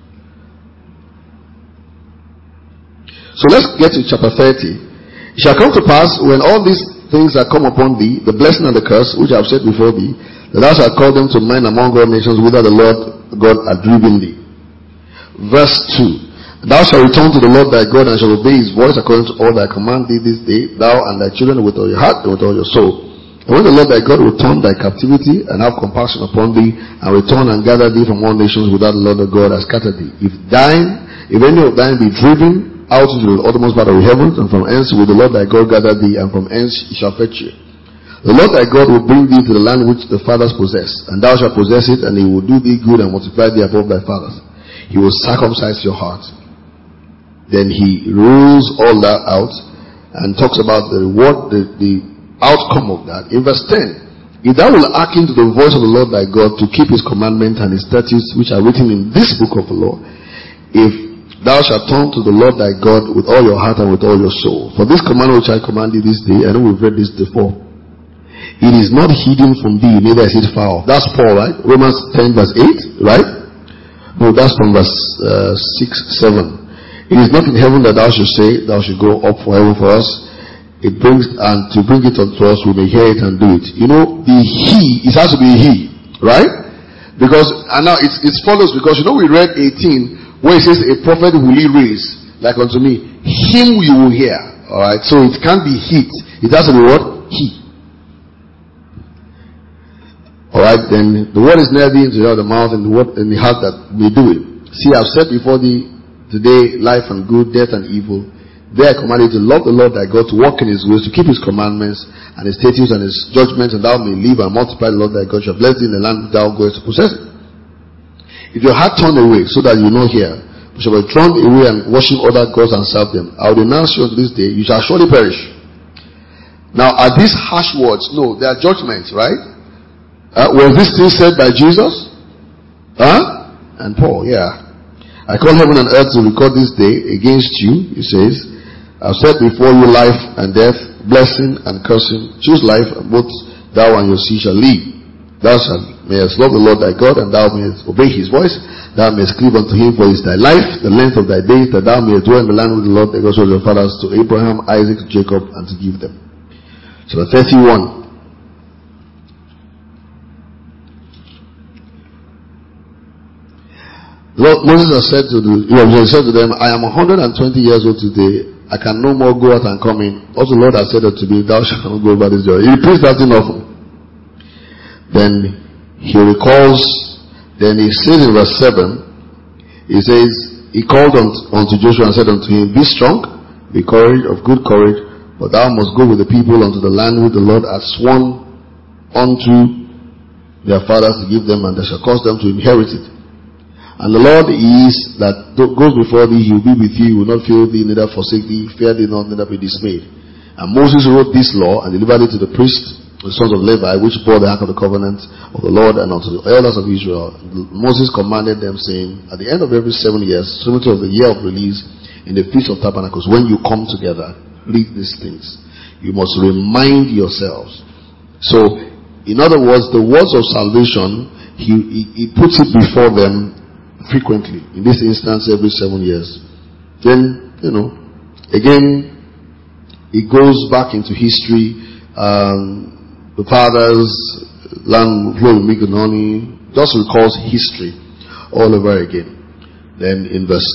S1: So let's get to chapter 30. It shall come to pass when all these things are come upon thee, the blessing and the curse, which I have said before thee, that thou shalt call them to mind among all nations whither the Lord God hath driven thee. Verse 2. Thou shalt return to the Lord thy God and shalt obey his voice according to all that I command thee this day, thou and thy children with all your heart and with all your soul. And when the Lord thy God will turn thy captivity and have compassion upon thee, and return and gather thee from all nations whither the Lord thy God has scattered thee, if any of thine be driven out into the uttermost part of the heavens, and from hence will the Lord thy God gather thee, and from hence he shall fetch you. The Lord thy God will bring thee to the land which the fathers possessed, and thou shalt possess it, and he will do thee good and multiply thee above thy fathers. He will circumcise your heart. Then he rules all that out, and talks about the reward, the outcome of that. In verse 10, if thou wilt hearken to the voice of the Lord thy God, to keep his commandments and his statutes which are written in this book of the law, if thou shalt turn to the Lord thy God with all your heart and with all your soul. For this commandment which I command thee this day, I know we've read this before, it is not hidden from thee, neither is it far off. That's Paul, right? Romans 10 verse 8, right? No, that's from verse 6, 7. It is not in heaven that thou should say, thou should go up for heaven for us. It brings, and to bring it unto us, we may hear it and do it. You know, the he, it has to be he, right? Because, and now it follows, because you know we read 18, where it says, a prophet will he raise, like unto me, him you will hear. Alright, so it can't be he. It has to be what? He. Alright, then the word is near thee, into the mouth, and the word in the heart that may do it. See, I've set before thee today life and good, death and evil. There I command thee to love the Lord thy God, to walk in his ways, to keep his commandments and his statutes and his judgments, and thou may live and multiply the Lord thy God shall bless thee in the land thou goest to possess it. If your heart turn away, so that you not hear, but shall be drawn away and worship other gods and serve them, I will denounce you unto this day, you shall surely perish. Now, are these harsh words? No, they are judgments, right? Was this thing said by Jesus? And Paul, yeah. I call heaven and earth to record this day against you, he says. I've set before you life and death, blessing and cursing. Choose life, and both thou and your seed shall live. Thou mayest love the Lord thy God, and thou mayest obey his voice. Thou mayest cleave unto him, for he is thy life, the length of thy days, that thou mayest dwell in the land with the Lord thy God, so your fathers, to Abraham, Isaac, to Jacob, and to give them. So 31. Lord, Moses has said to them, I am 120 years old today. I can no more go out and come in. Also, the Lord has said unto me, thou shalt not go over this journey. He repeats that thing often. Then he recalls, then he says in verse 7, he says, he called unto Joshua and said unto him, be strong, be of good courage, but thou must go with the people unto the land which the Lord hath sworn unto their fathers to give them, and they shall cause them to inherit it. And the Lord is that goes before thee, he will be with thee, he will not fail thee, neither forsake thee, fear thee not, neither be dismayed. And Moses wrote this law and delivered it to the priests, the sons of Levi, which bore the ark of the covenant of the Lord, and unto the elders of Israel. And Moses commanded them, saying, at the end of every 7 years, 70 of the year of release, in the Feast of Tabernacles, when you come together, read these things. You must remind yourselves. So, in other words, the words of salvation, he puts it before them frequently. In this instance, every 7 years. Then, again, it goes back into history. The fathers, land flow with milk and honey. Just recalls history all over again. Then in verse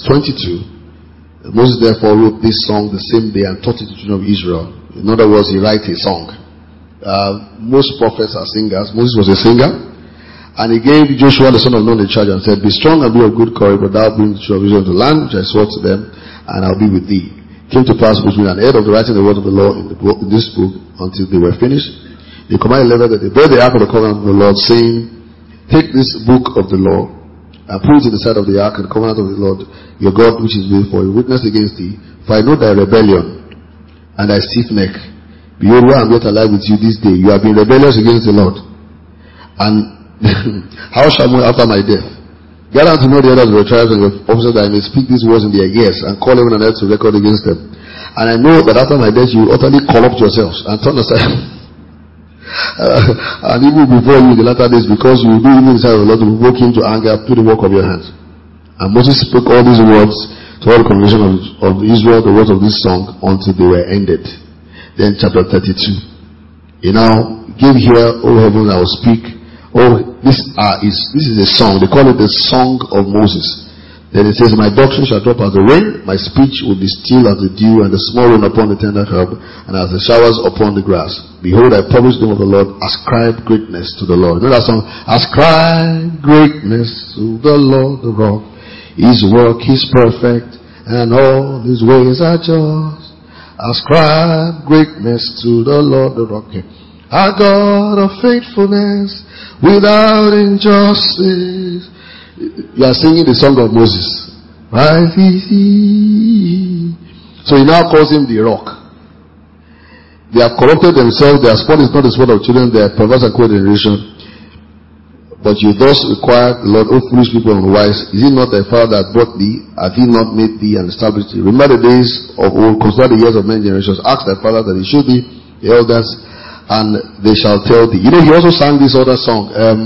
S1: 22, Moses therefore wrote this song the same day and taught it to the children of Israel. In other words, he writes a song. Most prophets are singers. Moses was a singer. And he gave Joshua the son of Nun the charge and said, be strong and be of good courage, but thou bring the children of Israel to the land which I swore to them, and I'll be with thee. It came to pass between an head of the writing the word of the law in this book until they were finished. They commanded Levi that they bear the ark of the covenant of the Lord, saying, take this book of the law and put it in the side of the ark and the covenant of the Lord your God which is before you, witness against thee, for I know thy rebellion and thy stiff neck. Behold, while I am yet alive with you this day, you have been rebellious against the Lord. And how shall I after my death? Gather to know the elders of the tribes and your officers, that I may speak these words in their ears and call heaven and earth to record against them. And I know that after my death you will utterly corrupt yourselves and turn aside and even before you in the latter days, because you will do evil in the sight of the Lord to provoke him to anger through the work of your hands. And Moses spoke all these words to all the congregation of Israel, the words of this song, until they were ended. Then chapter 32. You now give here, O heaven, I will speak. This is a song. They call it the Song of Moses. Then it says, my doctrine shall drop as the rain, my speech will be still as the dew, and the small rain upon the tender herb, and as the showers upon the grass. Behold, I publish the name of the Lord, ascribe greatness to the Lord. You know that song? Ascribe greatness to the Lord, the rock. His work is perfect, and all his ways are just. Ascribe greatness to the Lord, the rock. Our God of faithfulness, without injustice. You are singing the song of Moses. Right? So he now calls him the rock. They have corrupted themselves. Their sport is not the sport of children. They are perverse and cruel generation. But you thus require the Lord, O foolish people and wise. Is it not thy Father that brought thee? Hath he not made thee and established thee? Remember the days of old, consider the years of many generations. Ask thy Father that he show thee the elders, and they shall tell thee. You know, he also sang this other song.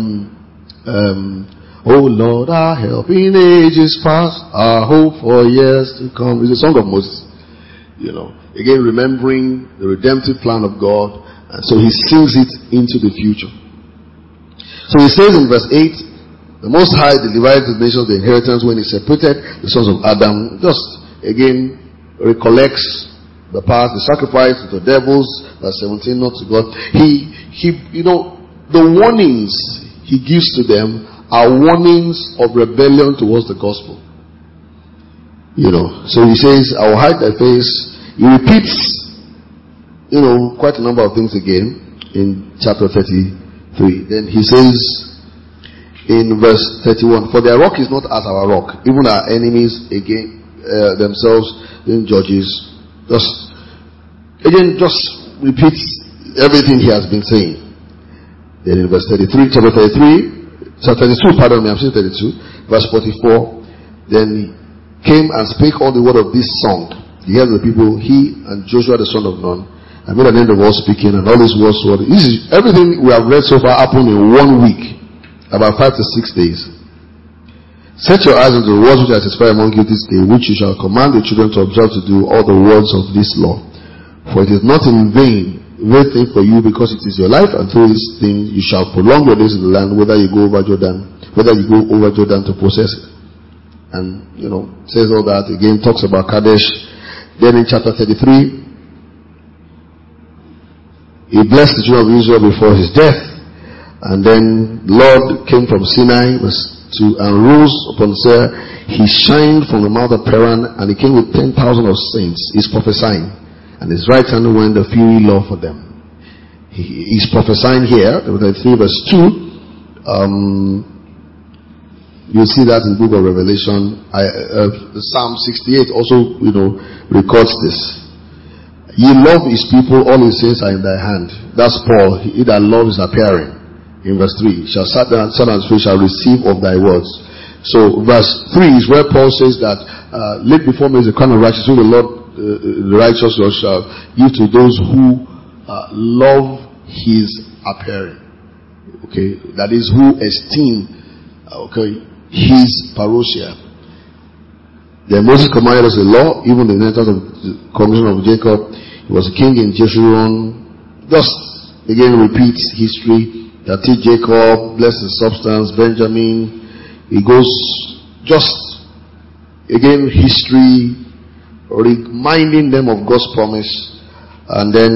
S1: O Lord, our help in ages past, our hope for years to come. It's a song of Moses. You know, again remembering the redemptive plan of God, and so he sings it into the future. So he says in verse 8, the Most High divided the nations the inheritance when he separated the sons of Adam. Just again recollects the past, the sacrifice to the devils, verse 17, not to God. He you know, the warnings he gives to them are warnings of rebellion towards the gospel. You know, so he says, I will hide thy face. He repeats, you know, quite a number of things again in chapter 33. Then he says in verse 31, for their rock is not as our rock, even our enemies again themselves in Judges. Just repeats everything he has been saying. Then in verse 32, I'm saying 32, verse 44, then he came and spake all the word of this song. The ears of the people, he and Joshua the son of Nun, I made an end of all speaking, and all his words were. Everything we have read so far happened in 1 week, about 5 to 6 days. Set your eyes on the words which I testify among you this day, which you shall command the children to observe to do all the words of this law. For it is not in vain thing for you, because it is your life, and through this thing you shall prolong your days in the land, whether you go over Jordan to possess it. And you know, says all that again, talks about Kadesh. Then in chapter 33, he blessed the children of Israel before his death. And then the Lord came from Sinai and rose upon Seir. He shined from the mouth of Paran, and he came with 10,000 of saints. He's prophesying. And his right hand went the fury law for them. He's prophesying here, 3 verse 2. You'll see that in the book of Revelation. Psalm 68 also, you know, records this. Ye love his people, all his saints are in thy hand. That's Paul. He that loves is appearing. In verse 3, shall Satan and his face shall receive of thy words. So verse 3 is where Paul says that laid before me is the crown of righteousness, who the Lord, the righteous Lord, shall give to those who love his appearing. Okay, that is, who esteem his parousia. Then Moses commanded us the law, even the inheritance of the congregation of Jacob. He was a king in Jeshurun. Just again repeats history. That is Jacob, blessed his substance, Benjamin. He goes just again history, reminding them of God's promise. And then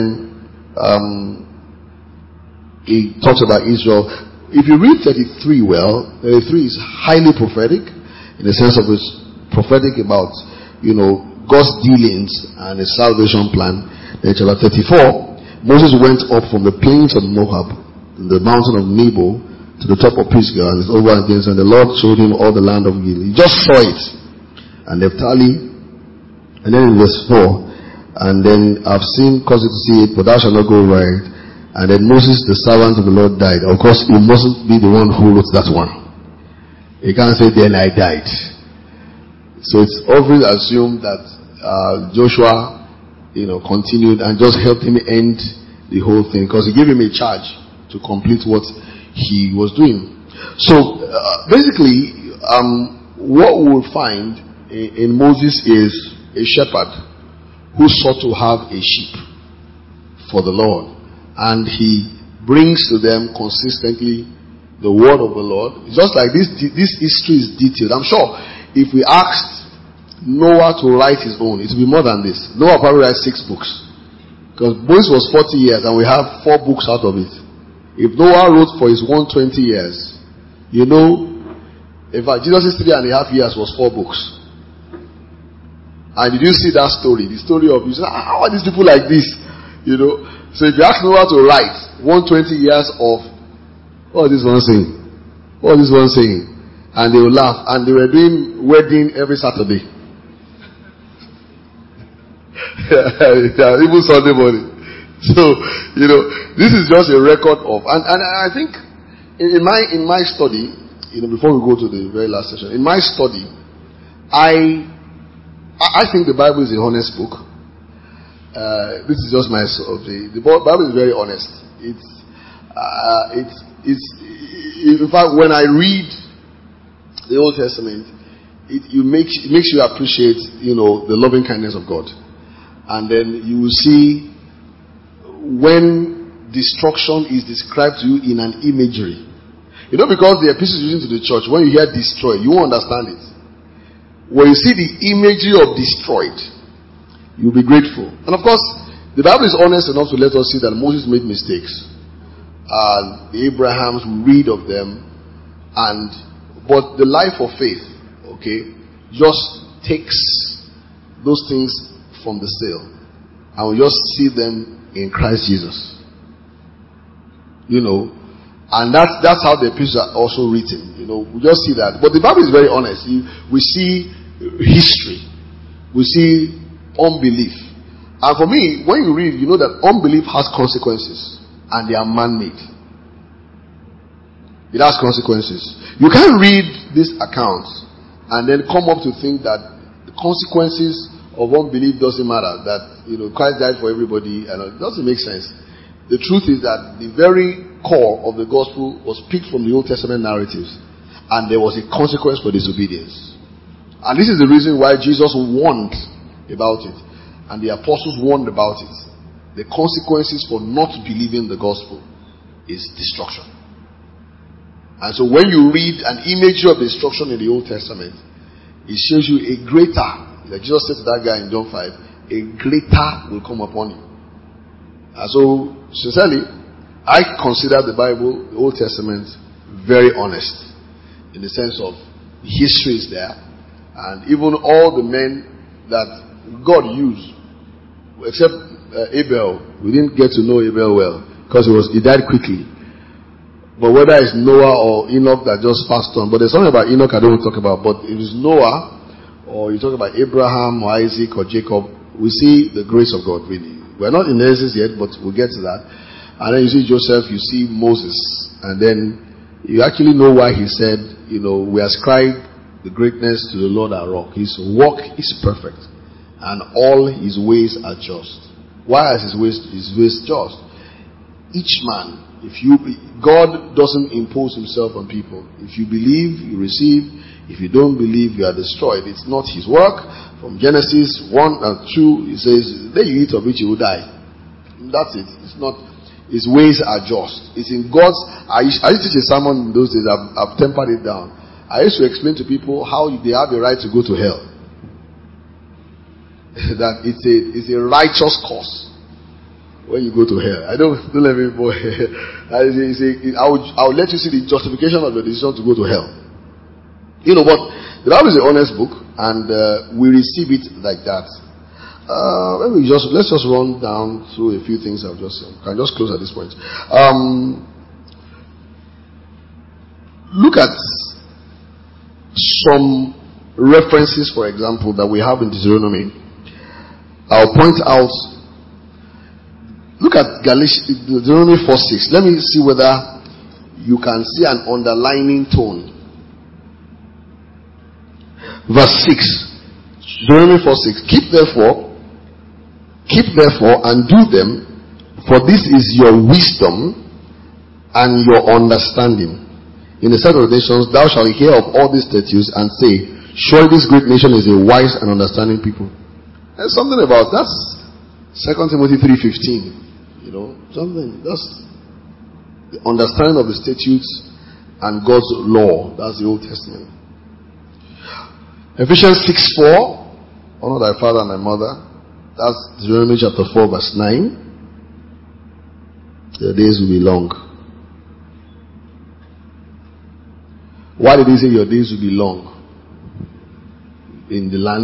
S1: he talks about Israel. If you read 33 well, 33 is highly prophetic in the sense of it's prophetic about, you know, God's dealings and his salvation plan. Then chapter 34, Moses went up from the plains of Moab, the mountain of Nebo, to the top of Pisgah, and it's over against, and the Lord showed him all the land of Gilead. He just saw it. And Naphtali, and then in verse 4, and then I've seen, cause you to see it, but thou shalt not go over it. And then Moses, the servant of the Lord, died. Of course, he mustn't be the one who wrote that one. He can't say, then I died. So it's obviously assumed that Joshua, you know, continued and just helped him end the whole thing, because he gave him a charge to complete what he was doing. So basically, what we'll find in Moses is a shepherd who sought to have a sheep for the Lord, and he brings to them consistently the word of the Lord. It's just like this history is detailed. I'm sure if we asked Noah to write his own, it will be more than this. Noah probably writes 6 books, because Moses was 40 years and we have 4 books out of it. If Noah wrote for his 120 years, you know, in fact, Jesus' 3.5 years was 4 books. And did you see that story? The story of, you say, how are these people like this? You know, so if you ask Noah to write 120 years of, what is this one saying? What is this one saying? And they will laugh. And they were doing wedding every Saturday. Even Sunday morning. So, this is just a record of, and I think in my study, before we go to the very last session, in my study, I think the Bible is a honest book. This is just my the Bible is very honest. In fact, when I read the Old Testament, it makes you appreciate, the loving kindness of God. And then you will see when destruction is described to you in an imagery. Because the epistles using to the church, when you hear destroyed, you won't understand it. When you see the imagery of destroyed, you'll be grateful. And of course, the Bible is honest enough to let us see that Moses made mistakes. And the Abrahams, we read of them. But the life of faith, just takes those things from the stale, and we just see them in Christ Jesus. And that's how the epistles are also written. We just see that. But the Bible is very honest. We see history, we see unbelief, and for me, when you read, you know that unbelief has consequences, and they are man-made. It has consequences. You can't read this account and then come up to think that the consequences of unbelief doesn't matter. That Christ died for everybody, and it doesn't make sense. The truth is that the very core of the gospel was picked from the Old Testament narratives, and there was a consequence for disobedience. And this is the reason why Jesus warned about it, and the apostles warned about it. The consequences for not believing the gospel is destruction. And so when you read an imagery of destruction in the Old Testament, it shows you a greater, like Jesus said to that guy in John 5, a greater will come upon you. And so, sincerely, I consider the Bible, the Old Testament, very honest. In the sense of history is there. And even all the men that God used, except Abel, we didn't get to know Abel well, because he died quickly. But whether it's Noah or Enoch that just passed on. But there's something about Enoch I don't want to talk about. But if it's Noah, or you talk about Abraham or Isaac or Jacob, we see the grace of God, really. We're not in Genesis yet, but we'll get to that. And then you see Joseph, you see Moses. And then you actually know why he said, we ascribe the greatness to the Lord our rock. His work is perfect, and all his ways are just. Why is his ways just? Each man, God doesn't impose himself on people. If you believe, you receive. If you don't believe, you are destroyed. It's not his work. From Genesis 1 and 2, it says, "Then you eat of it, you will die." That's it. It's not. His ways are just. It's in God's. I used to teach a sermon in those days. I've tempered it down. I used to explain to people how they have a right to go to hell. That it's a righteous cause. When you go to hell, don't let me go. I'll let you see the justification of the decision to go to hell. But the Bible is an honest book, and we receive it like that. Let's just run down through a few things I've just said. Can just close at this point. Look at some references, for example, that we have in Deuteronomy. I'll point out. Look at Deuteronomy 4:6. Let me see whether you can see an underlining tone. Verse 6. Deuteronomy 4:6. Keep therefore and do them, for this is your wisdom and your understanding. In the sight of the nations, thou shalt hear of all these statutes and say, surely this great nation is a wise and understanding people. There's something about that's 2 Timothy 3:15. Something that's the understanding of the statutes and God's law. That's the Old Testament. Ephesians 6:4. Honor thy father and thy mother. That's Deuteronomy chapter 4 verse 9. Your days will be long. Why did he say your days will be long? In the land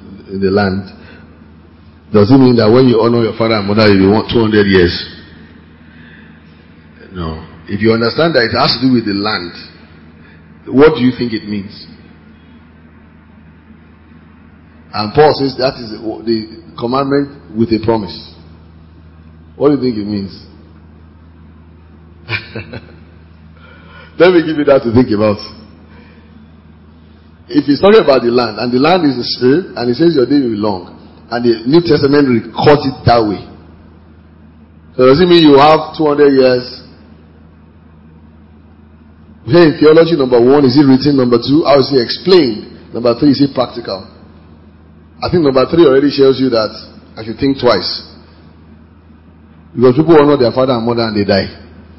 S1: does it mean that when you honor your father and mother you want 200 years? No. If you understand that it has to do with the land, what do you think it means? And Paul says that is the commandment with a promise. What do you think it means? Let me give you that to think about. If he's talking about the land, and the land is the spirit, and he says your day will be long, and the New Testament records it that way. So does it mean you have 200 years? Here in theology, number 1, is it written? Number 2, how is it explained? Number 3, is it practical? I think number 3 already shows you that I should think twice. Because people honor their father and mother and they die.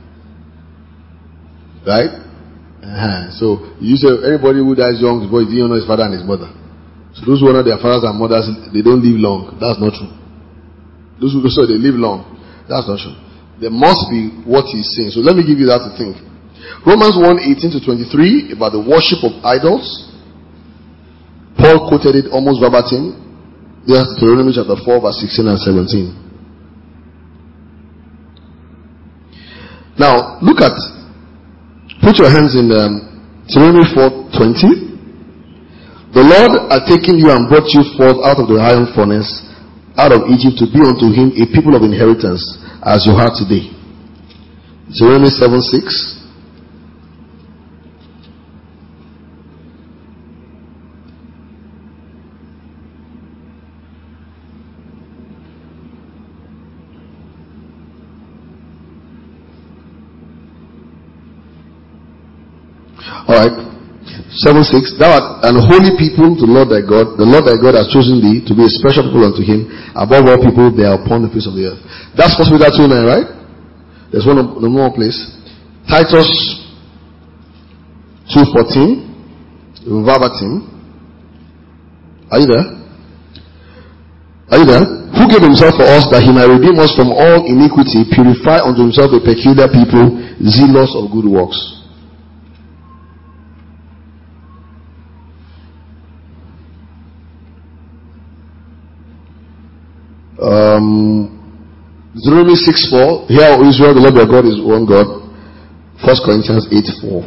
S1: Right? So you say anybody who dies young, boy, he didn't honor his father and his mother. So those who honor their fathers and mothers, they don't live long. That's not true. Those who say they live long, that's not true. There must be what he's saying. So let me give you that to think. Romans 1:18-23 about the worship of idols. Paul quoted it almost verbatim. There's Deuteronomy chapter 4 verse 16 and 17. Now look at, put your hands in Deuteronomy 4:20. The Lord had taken you and brought you forth out of the iron furnace, out of Egypt, to be unto him a people of inheritance, as you are today. Deuteronomy 7:6. Alright. 7:6. Thou art an holy people to the Lord thy God. The Lord thy God has chosen thee to be a special people unto him, above all people there upon the face of the earth. That's 1 Peter 2:9, right? There's one more place. Titus 2:14. Verbatim. Are you there? Are you there? Who gave himself for us that he might redeem us from all iniquity, purify unto himself a peculiar people, zealous of good works. Deuteronomy 6:4. Hear, O Israel, the Lord your God is one God. 1 Corinthians 8:4.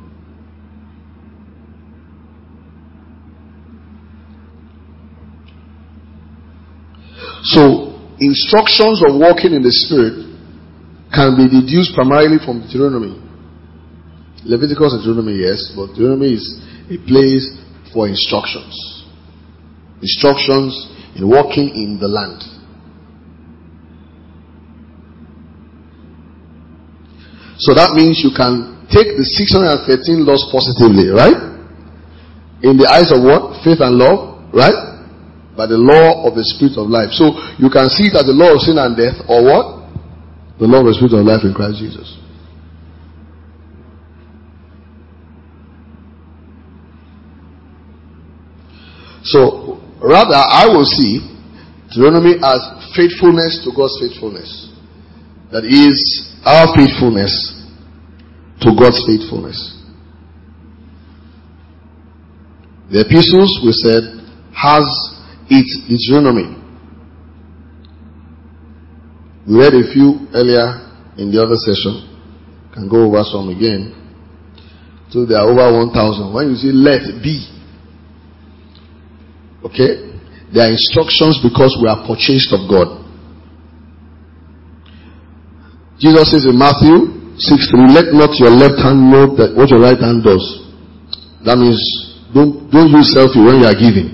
S1: So, instructions of walking in the Spirit can be deduced primarily from Deuteronomy. Leviticus and Deuteronomy, yes, but Deuteronomy is a place for instructions. Instructions in walking in the land. So that means you can take the 613 laws positively, right? In the eyes of what? Faith and love, right? By the law of the Spirit of life. So you can see it as the law of sin and death, or what? The law of the Spirit of life in Christ Jesus. So rather, I will see Deuteronomy as faithfulness to God's faithfulness. That is our faithfulness to God's faithfulness. The epistles, we said, has its Deuteronomy. We read a few earlier in the other session. Can go over some again. So there are over 1,000. When you say let be, okay, there are instructions because we are purchased of God. Jesus says in Matthew 6:3, let not your left hand know that what your right hand does. That means don't use selfie when you are giving.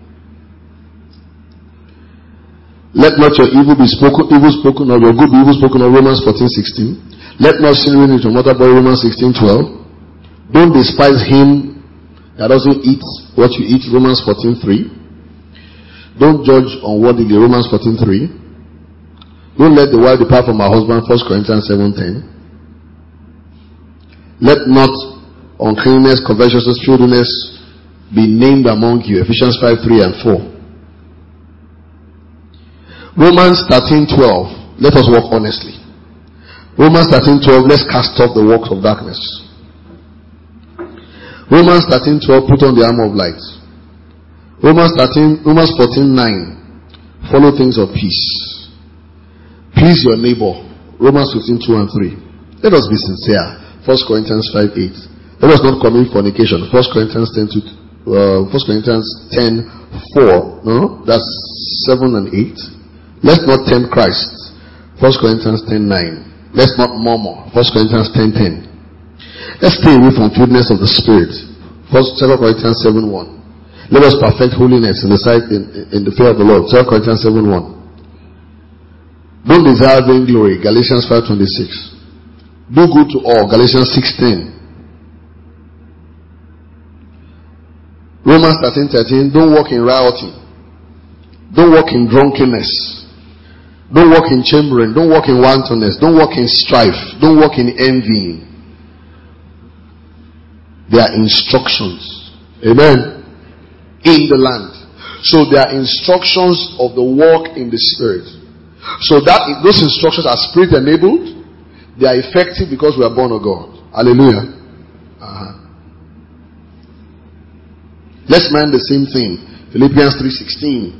S1: Let not your evil spoken or your good be evil spoken of, Romans 14:16. Let not sin reign in your mother boy, Romans 16:12. Don't despise him that doesn't eat what you eat, Romans 14:3. Don't judge unworthily, Romans 14:3. Don't let the wife depart from her husband, 1 Corinthians 7:10. Let not uncleanness, covetousness, filthiness be named among you, Ephesians 5:3 and 4. Romans 13:12. Let us walk honestly. Romans 13:12. Let's cast off the works of darkness. Romans 13:12. Put on the armor of light. Romans 14:9. Follow things of peace. Please your neighbor. Romans 15:2 and 3. Let us be sincere. 1 Corinthians 5:8. Let us not commit fornication. 1 Corinthians 10:4. No, that's 7 and 8. Let's not tempt Christ. 1 Corinthians 10:9. Let's not murmur. 1 Corinthians 10:10. Let's stay away from fruitfulness of the Spirit. 2 Corinthians 7:1. Let us perfect holiness in the sight in the fear of the Lord. 2 Corinthians 7:1. Don't desire vainglory. Galatians 5:26. Do good to all. Galatians 6:10. Romans 13:13. Don't walk in rioting. Don't walk in drunkenness. Don't walk in chambering. Don't walk in wantonness. Don't walk in strife. Don't walk in envying. They are instructions. Amen. In the land. So they are instructions of the walk in the Spirit. So that those instructions are Spirit enabled. They are effective because we are born of God. Hallelujah. Let's mind the same thing. Philippians 3:16.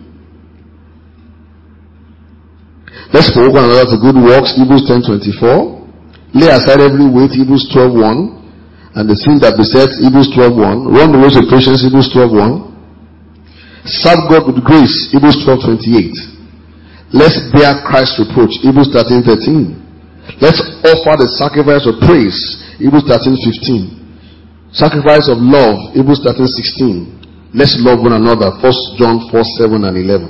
S1: Let's provoke one another to good works. Hebrews 10:24. Lay aside every weight. Hebrews 12:1. And the sin that besets. Hebrews 12:1. Run the race with patience. Hebrews 12:1. Serve God with grace. Hebrews 12:28. Let's bear Christ's reproach. Hebrews 13:13. Let's offer the sacrifice of praise. Hebrews 13:15. Sacrifice of love. Hebrews 13:16. Let's love one another. 1 John 4:7 and 11.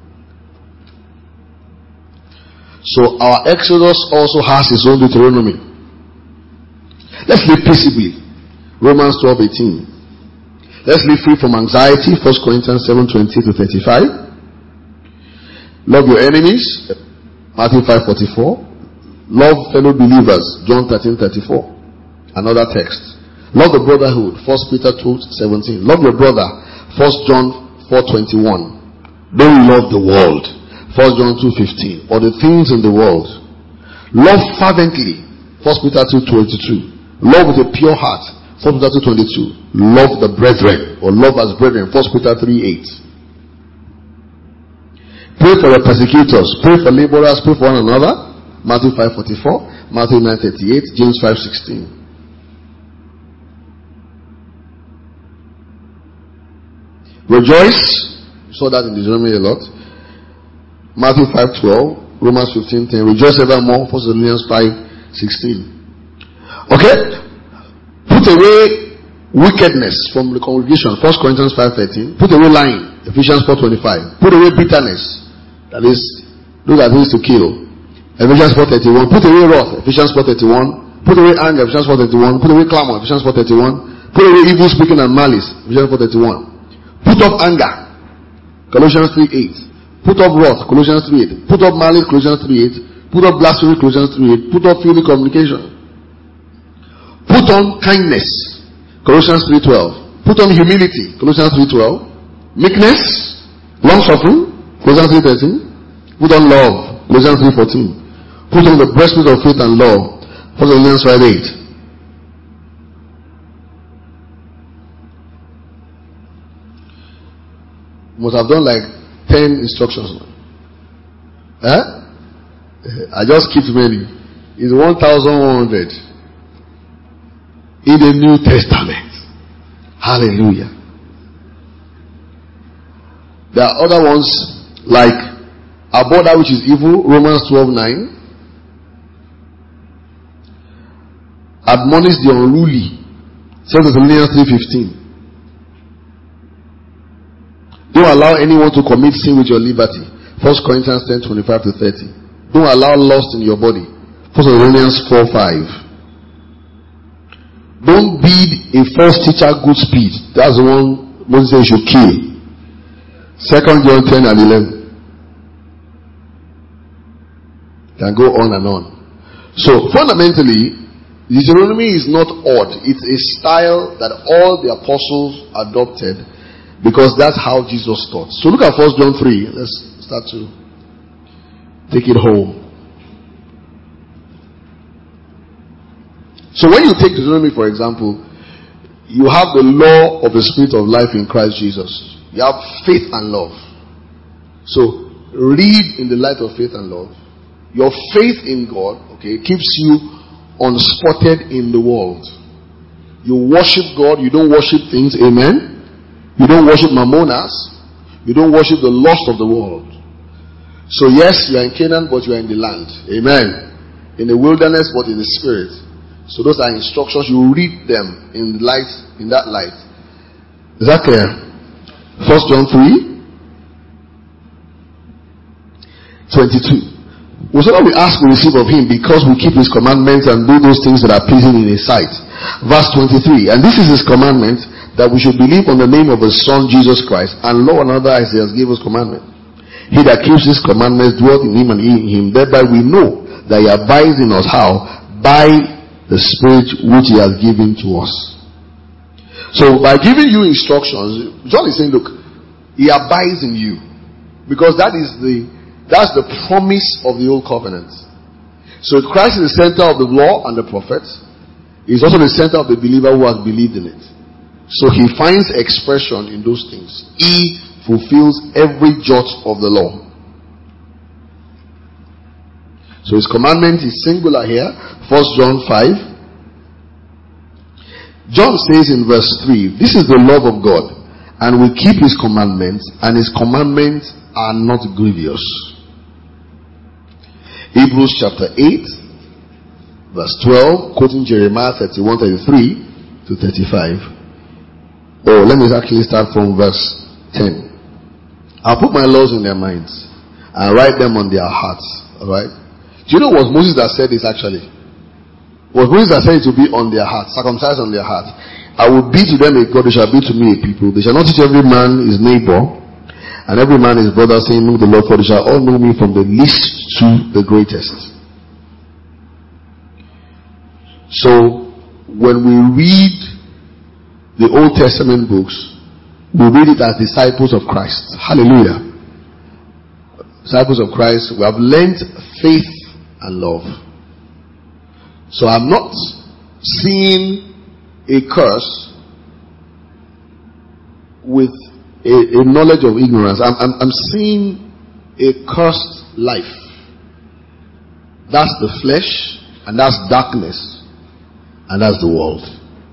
S1: So our Exodus also has its own Deuteronomy. Let's live peaceably. Romans 12:18. Let's live free from anxiety. 1 Corinthians 7:20-35. Love your enemies. Matthew 5:44. Love fellow believers. John 13:34. Another text. Love the brotherhood. 1 Peter 2:17. Love your brother. 1 John 4:21. Don't love the world. 1 John 2:15. Or the things in the world. Love fervently. 1 Peter 2:22. Love with a pure heart. 1 Peter 2:22. Love the brethren, or love as brethren. 1 Peter 3:8. Pray for the persecutors. Pray for laborers. Pray for one another. Matthew 5:44. Matthew 9:38. James 5:16. Rejoice. You saw that in Deuteronomy a lot. Matthew 5:12. Romans 15:10. Rejoice evermore. 1 Thessalonians 5:16. Okay. Put away wickedness from the congregation. 1 Corinthians 5:13. Put away lying. Ephesians 4:25. Put away bitterness. That is, those are things to kill. Ephesians 4:31. Put away wrath. Ephesians 4:31. Put away anger. Ephesians 4:31. Put away clamor. Ephesians 4:31. Put away evil speaking and malice. Ephesians 4:31. Put off anger. Colossians 3:8. Put off wrath. Colossians 3:8. Put off malice. Colossians 3:8. Put off blasphemy. Colossians 3:8. Put off filthy communication. Put on kindness. Colossians 3:12. Put on humility. Colossians 3:12. Meekness. Long suffering. Colossians 3:13. Put on love. Colossians 3:14. Put on the breastplate of faith and love. 1 Thessalonians 5:8. Must have done like 10 instructions. I just skipped many. It's 1,100 in the New Testament. Hallelujah. There are other ones like abhor that which is evil. Romans 12:9. Admonish the unruly. 2 Thessalonians 3:15. Don't allow anyone to commit sin with your liberty. 1 Corinthians 10:25-30. Don't allow lust in your body. 1 Thessalonians 4:5. Don't bid a false teacher good speed. That's the one Moses says you should kill. 2 John 10:11. Can go on and on. So fundamentally, Deuteronomy is not odd. It's a style that all the apostles adopted because that's how Jesus taught. So look at 1 John 3. Let's start to take it home. So when you take Deuteronomy, for example, you have the law of the Spirit of life in Christ Jesus. You have faith and love. So read in the light of faith and love. Your faith in God, okay, keeps you unspotted in the world. You worship God. You don't worship things. Amen. You don't worship mammonas. You don't worship the lust of the world. So yes, you are in Canaan, but you are in the land. Amen. In the wilderness, but in the spirit. So those are instructions. You read them in light, in that light. Is that clear? 1 John 3:22. Whatsoever we ask, we receive of him, because we keep his commandments and do those things that are pleasing in his sight. Verse 23. And this is his commandment, that we should believe on the name of his Son Jesus Christ, and love one another as he has given us commandment. He that keeps his commandments dwelleth in him, and he in him. Thereby we know that he abides in us. How? By the Spirit which he has given to us. So by giving you instructions, John is saying, look, he abides in you, because that's the promise of the old covenant. So Christ is the center of the law and the prophets. He's also the center of the believer who has believed in it. So he finds expression in those things. He fulfills every jot of the law. So his commandment is singular here. 1 John 5. John says in verse 3, this is the love of God, and we keep his commandments, and his commandments are not grievous. Hebrews chapter 8 verse 12, quoting Jeremiah 31:33 to 35. Oh, let me actually start from verse 10. I'll put my laws in their minds and write them on their hearts. Alright? Do you know what Moses has said is actually? What Moses has said to be on their hearts, circumcised on their hearts. I will be to them a God, they shall be to me a people. They shall not teach every man his neighbor, and every man his brother, saying, know the Lord, for they shall all know me, from the least to the greatest. So, when we read the Old Testament books, we read it as disciples of Christ. Hallelujah. Disciples of Christ, we have learned faith and love. So I'm not seeing a curse with a knowledge of ignorance. I'm seeing a cursed life. That's the flesh, and that's darkness, and that's the world.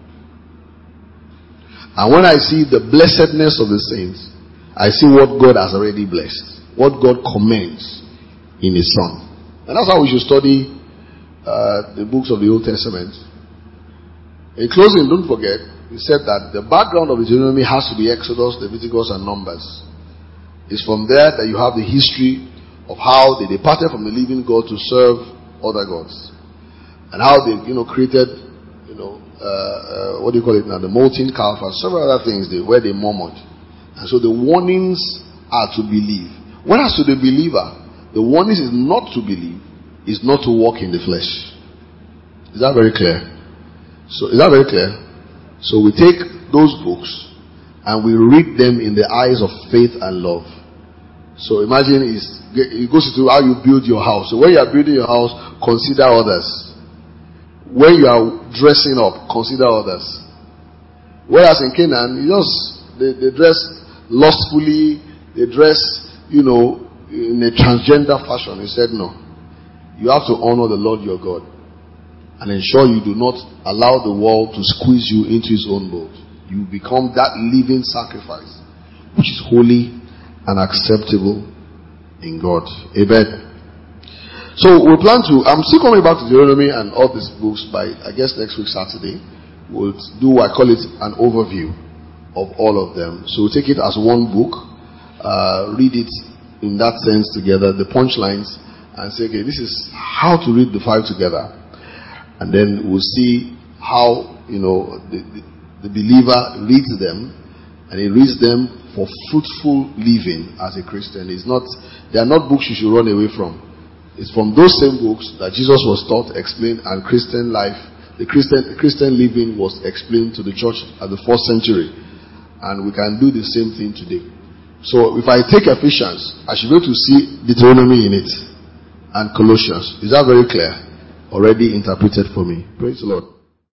S1: And when I see the blessedness of the saints, I see what God has already blessed, what God commends in his Son. And that's how we should study the books of the Old Testament. In closing, don't forget, he said that the background of Deuteronomy has to be Exodus, Leviticus, and Numbers. It's from there that you have the history of how they departed from the living God to serve other gods, and how they, created, what do you call it now, the molten calf and several other things where they murmured. And so the warnings are to believe. When as to the believer, the warnings is not to believe, is not to walk in the flesh. Is that very clear? So is that very clear? So we take those books and we read them in the eyes of faith and love. So imagine it goes into how you build your house. So when you are building your house, consider others. When you are dressing up, consider others. Whereas in Canaan, they dress lustfully, they dress, in a transgender fashion. He said no. You have to honor the Lord your God and ensure you do not allow the world to squeeze you into his own mold. You become that living sacrifice which is holy and acceptable in God. Amen. So we plan to, I'm still coming back to Deuteronomy and all these books by, I guess, next week Saturday. We'll do, I call it an overview of all of them. So we'll take it as one book, read it in that sense together, the punchlines, and say, okay, this is how to read the five together. And then we'll see how, the believer reads them, and he reads them for fruitful living as a Christian. They are not books you should run away from. It's from those same books that Jesus was taught, explained, and Christian life, the Christian living was explained to the church at the 4th century. And we can do the same thing today. So if I take Ephesians, I should be able to see Deuteronomy in it and Colossians. Is that very clear? Already interpreted for me. Praise the Lord.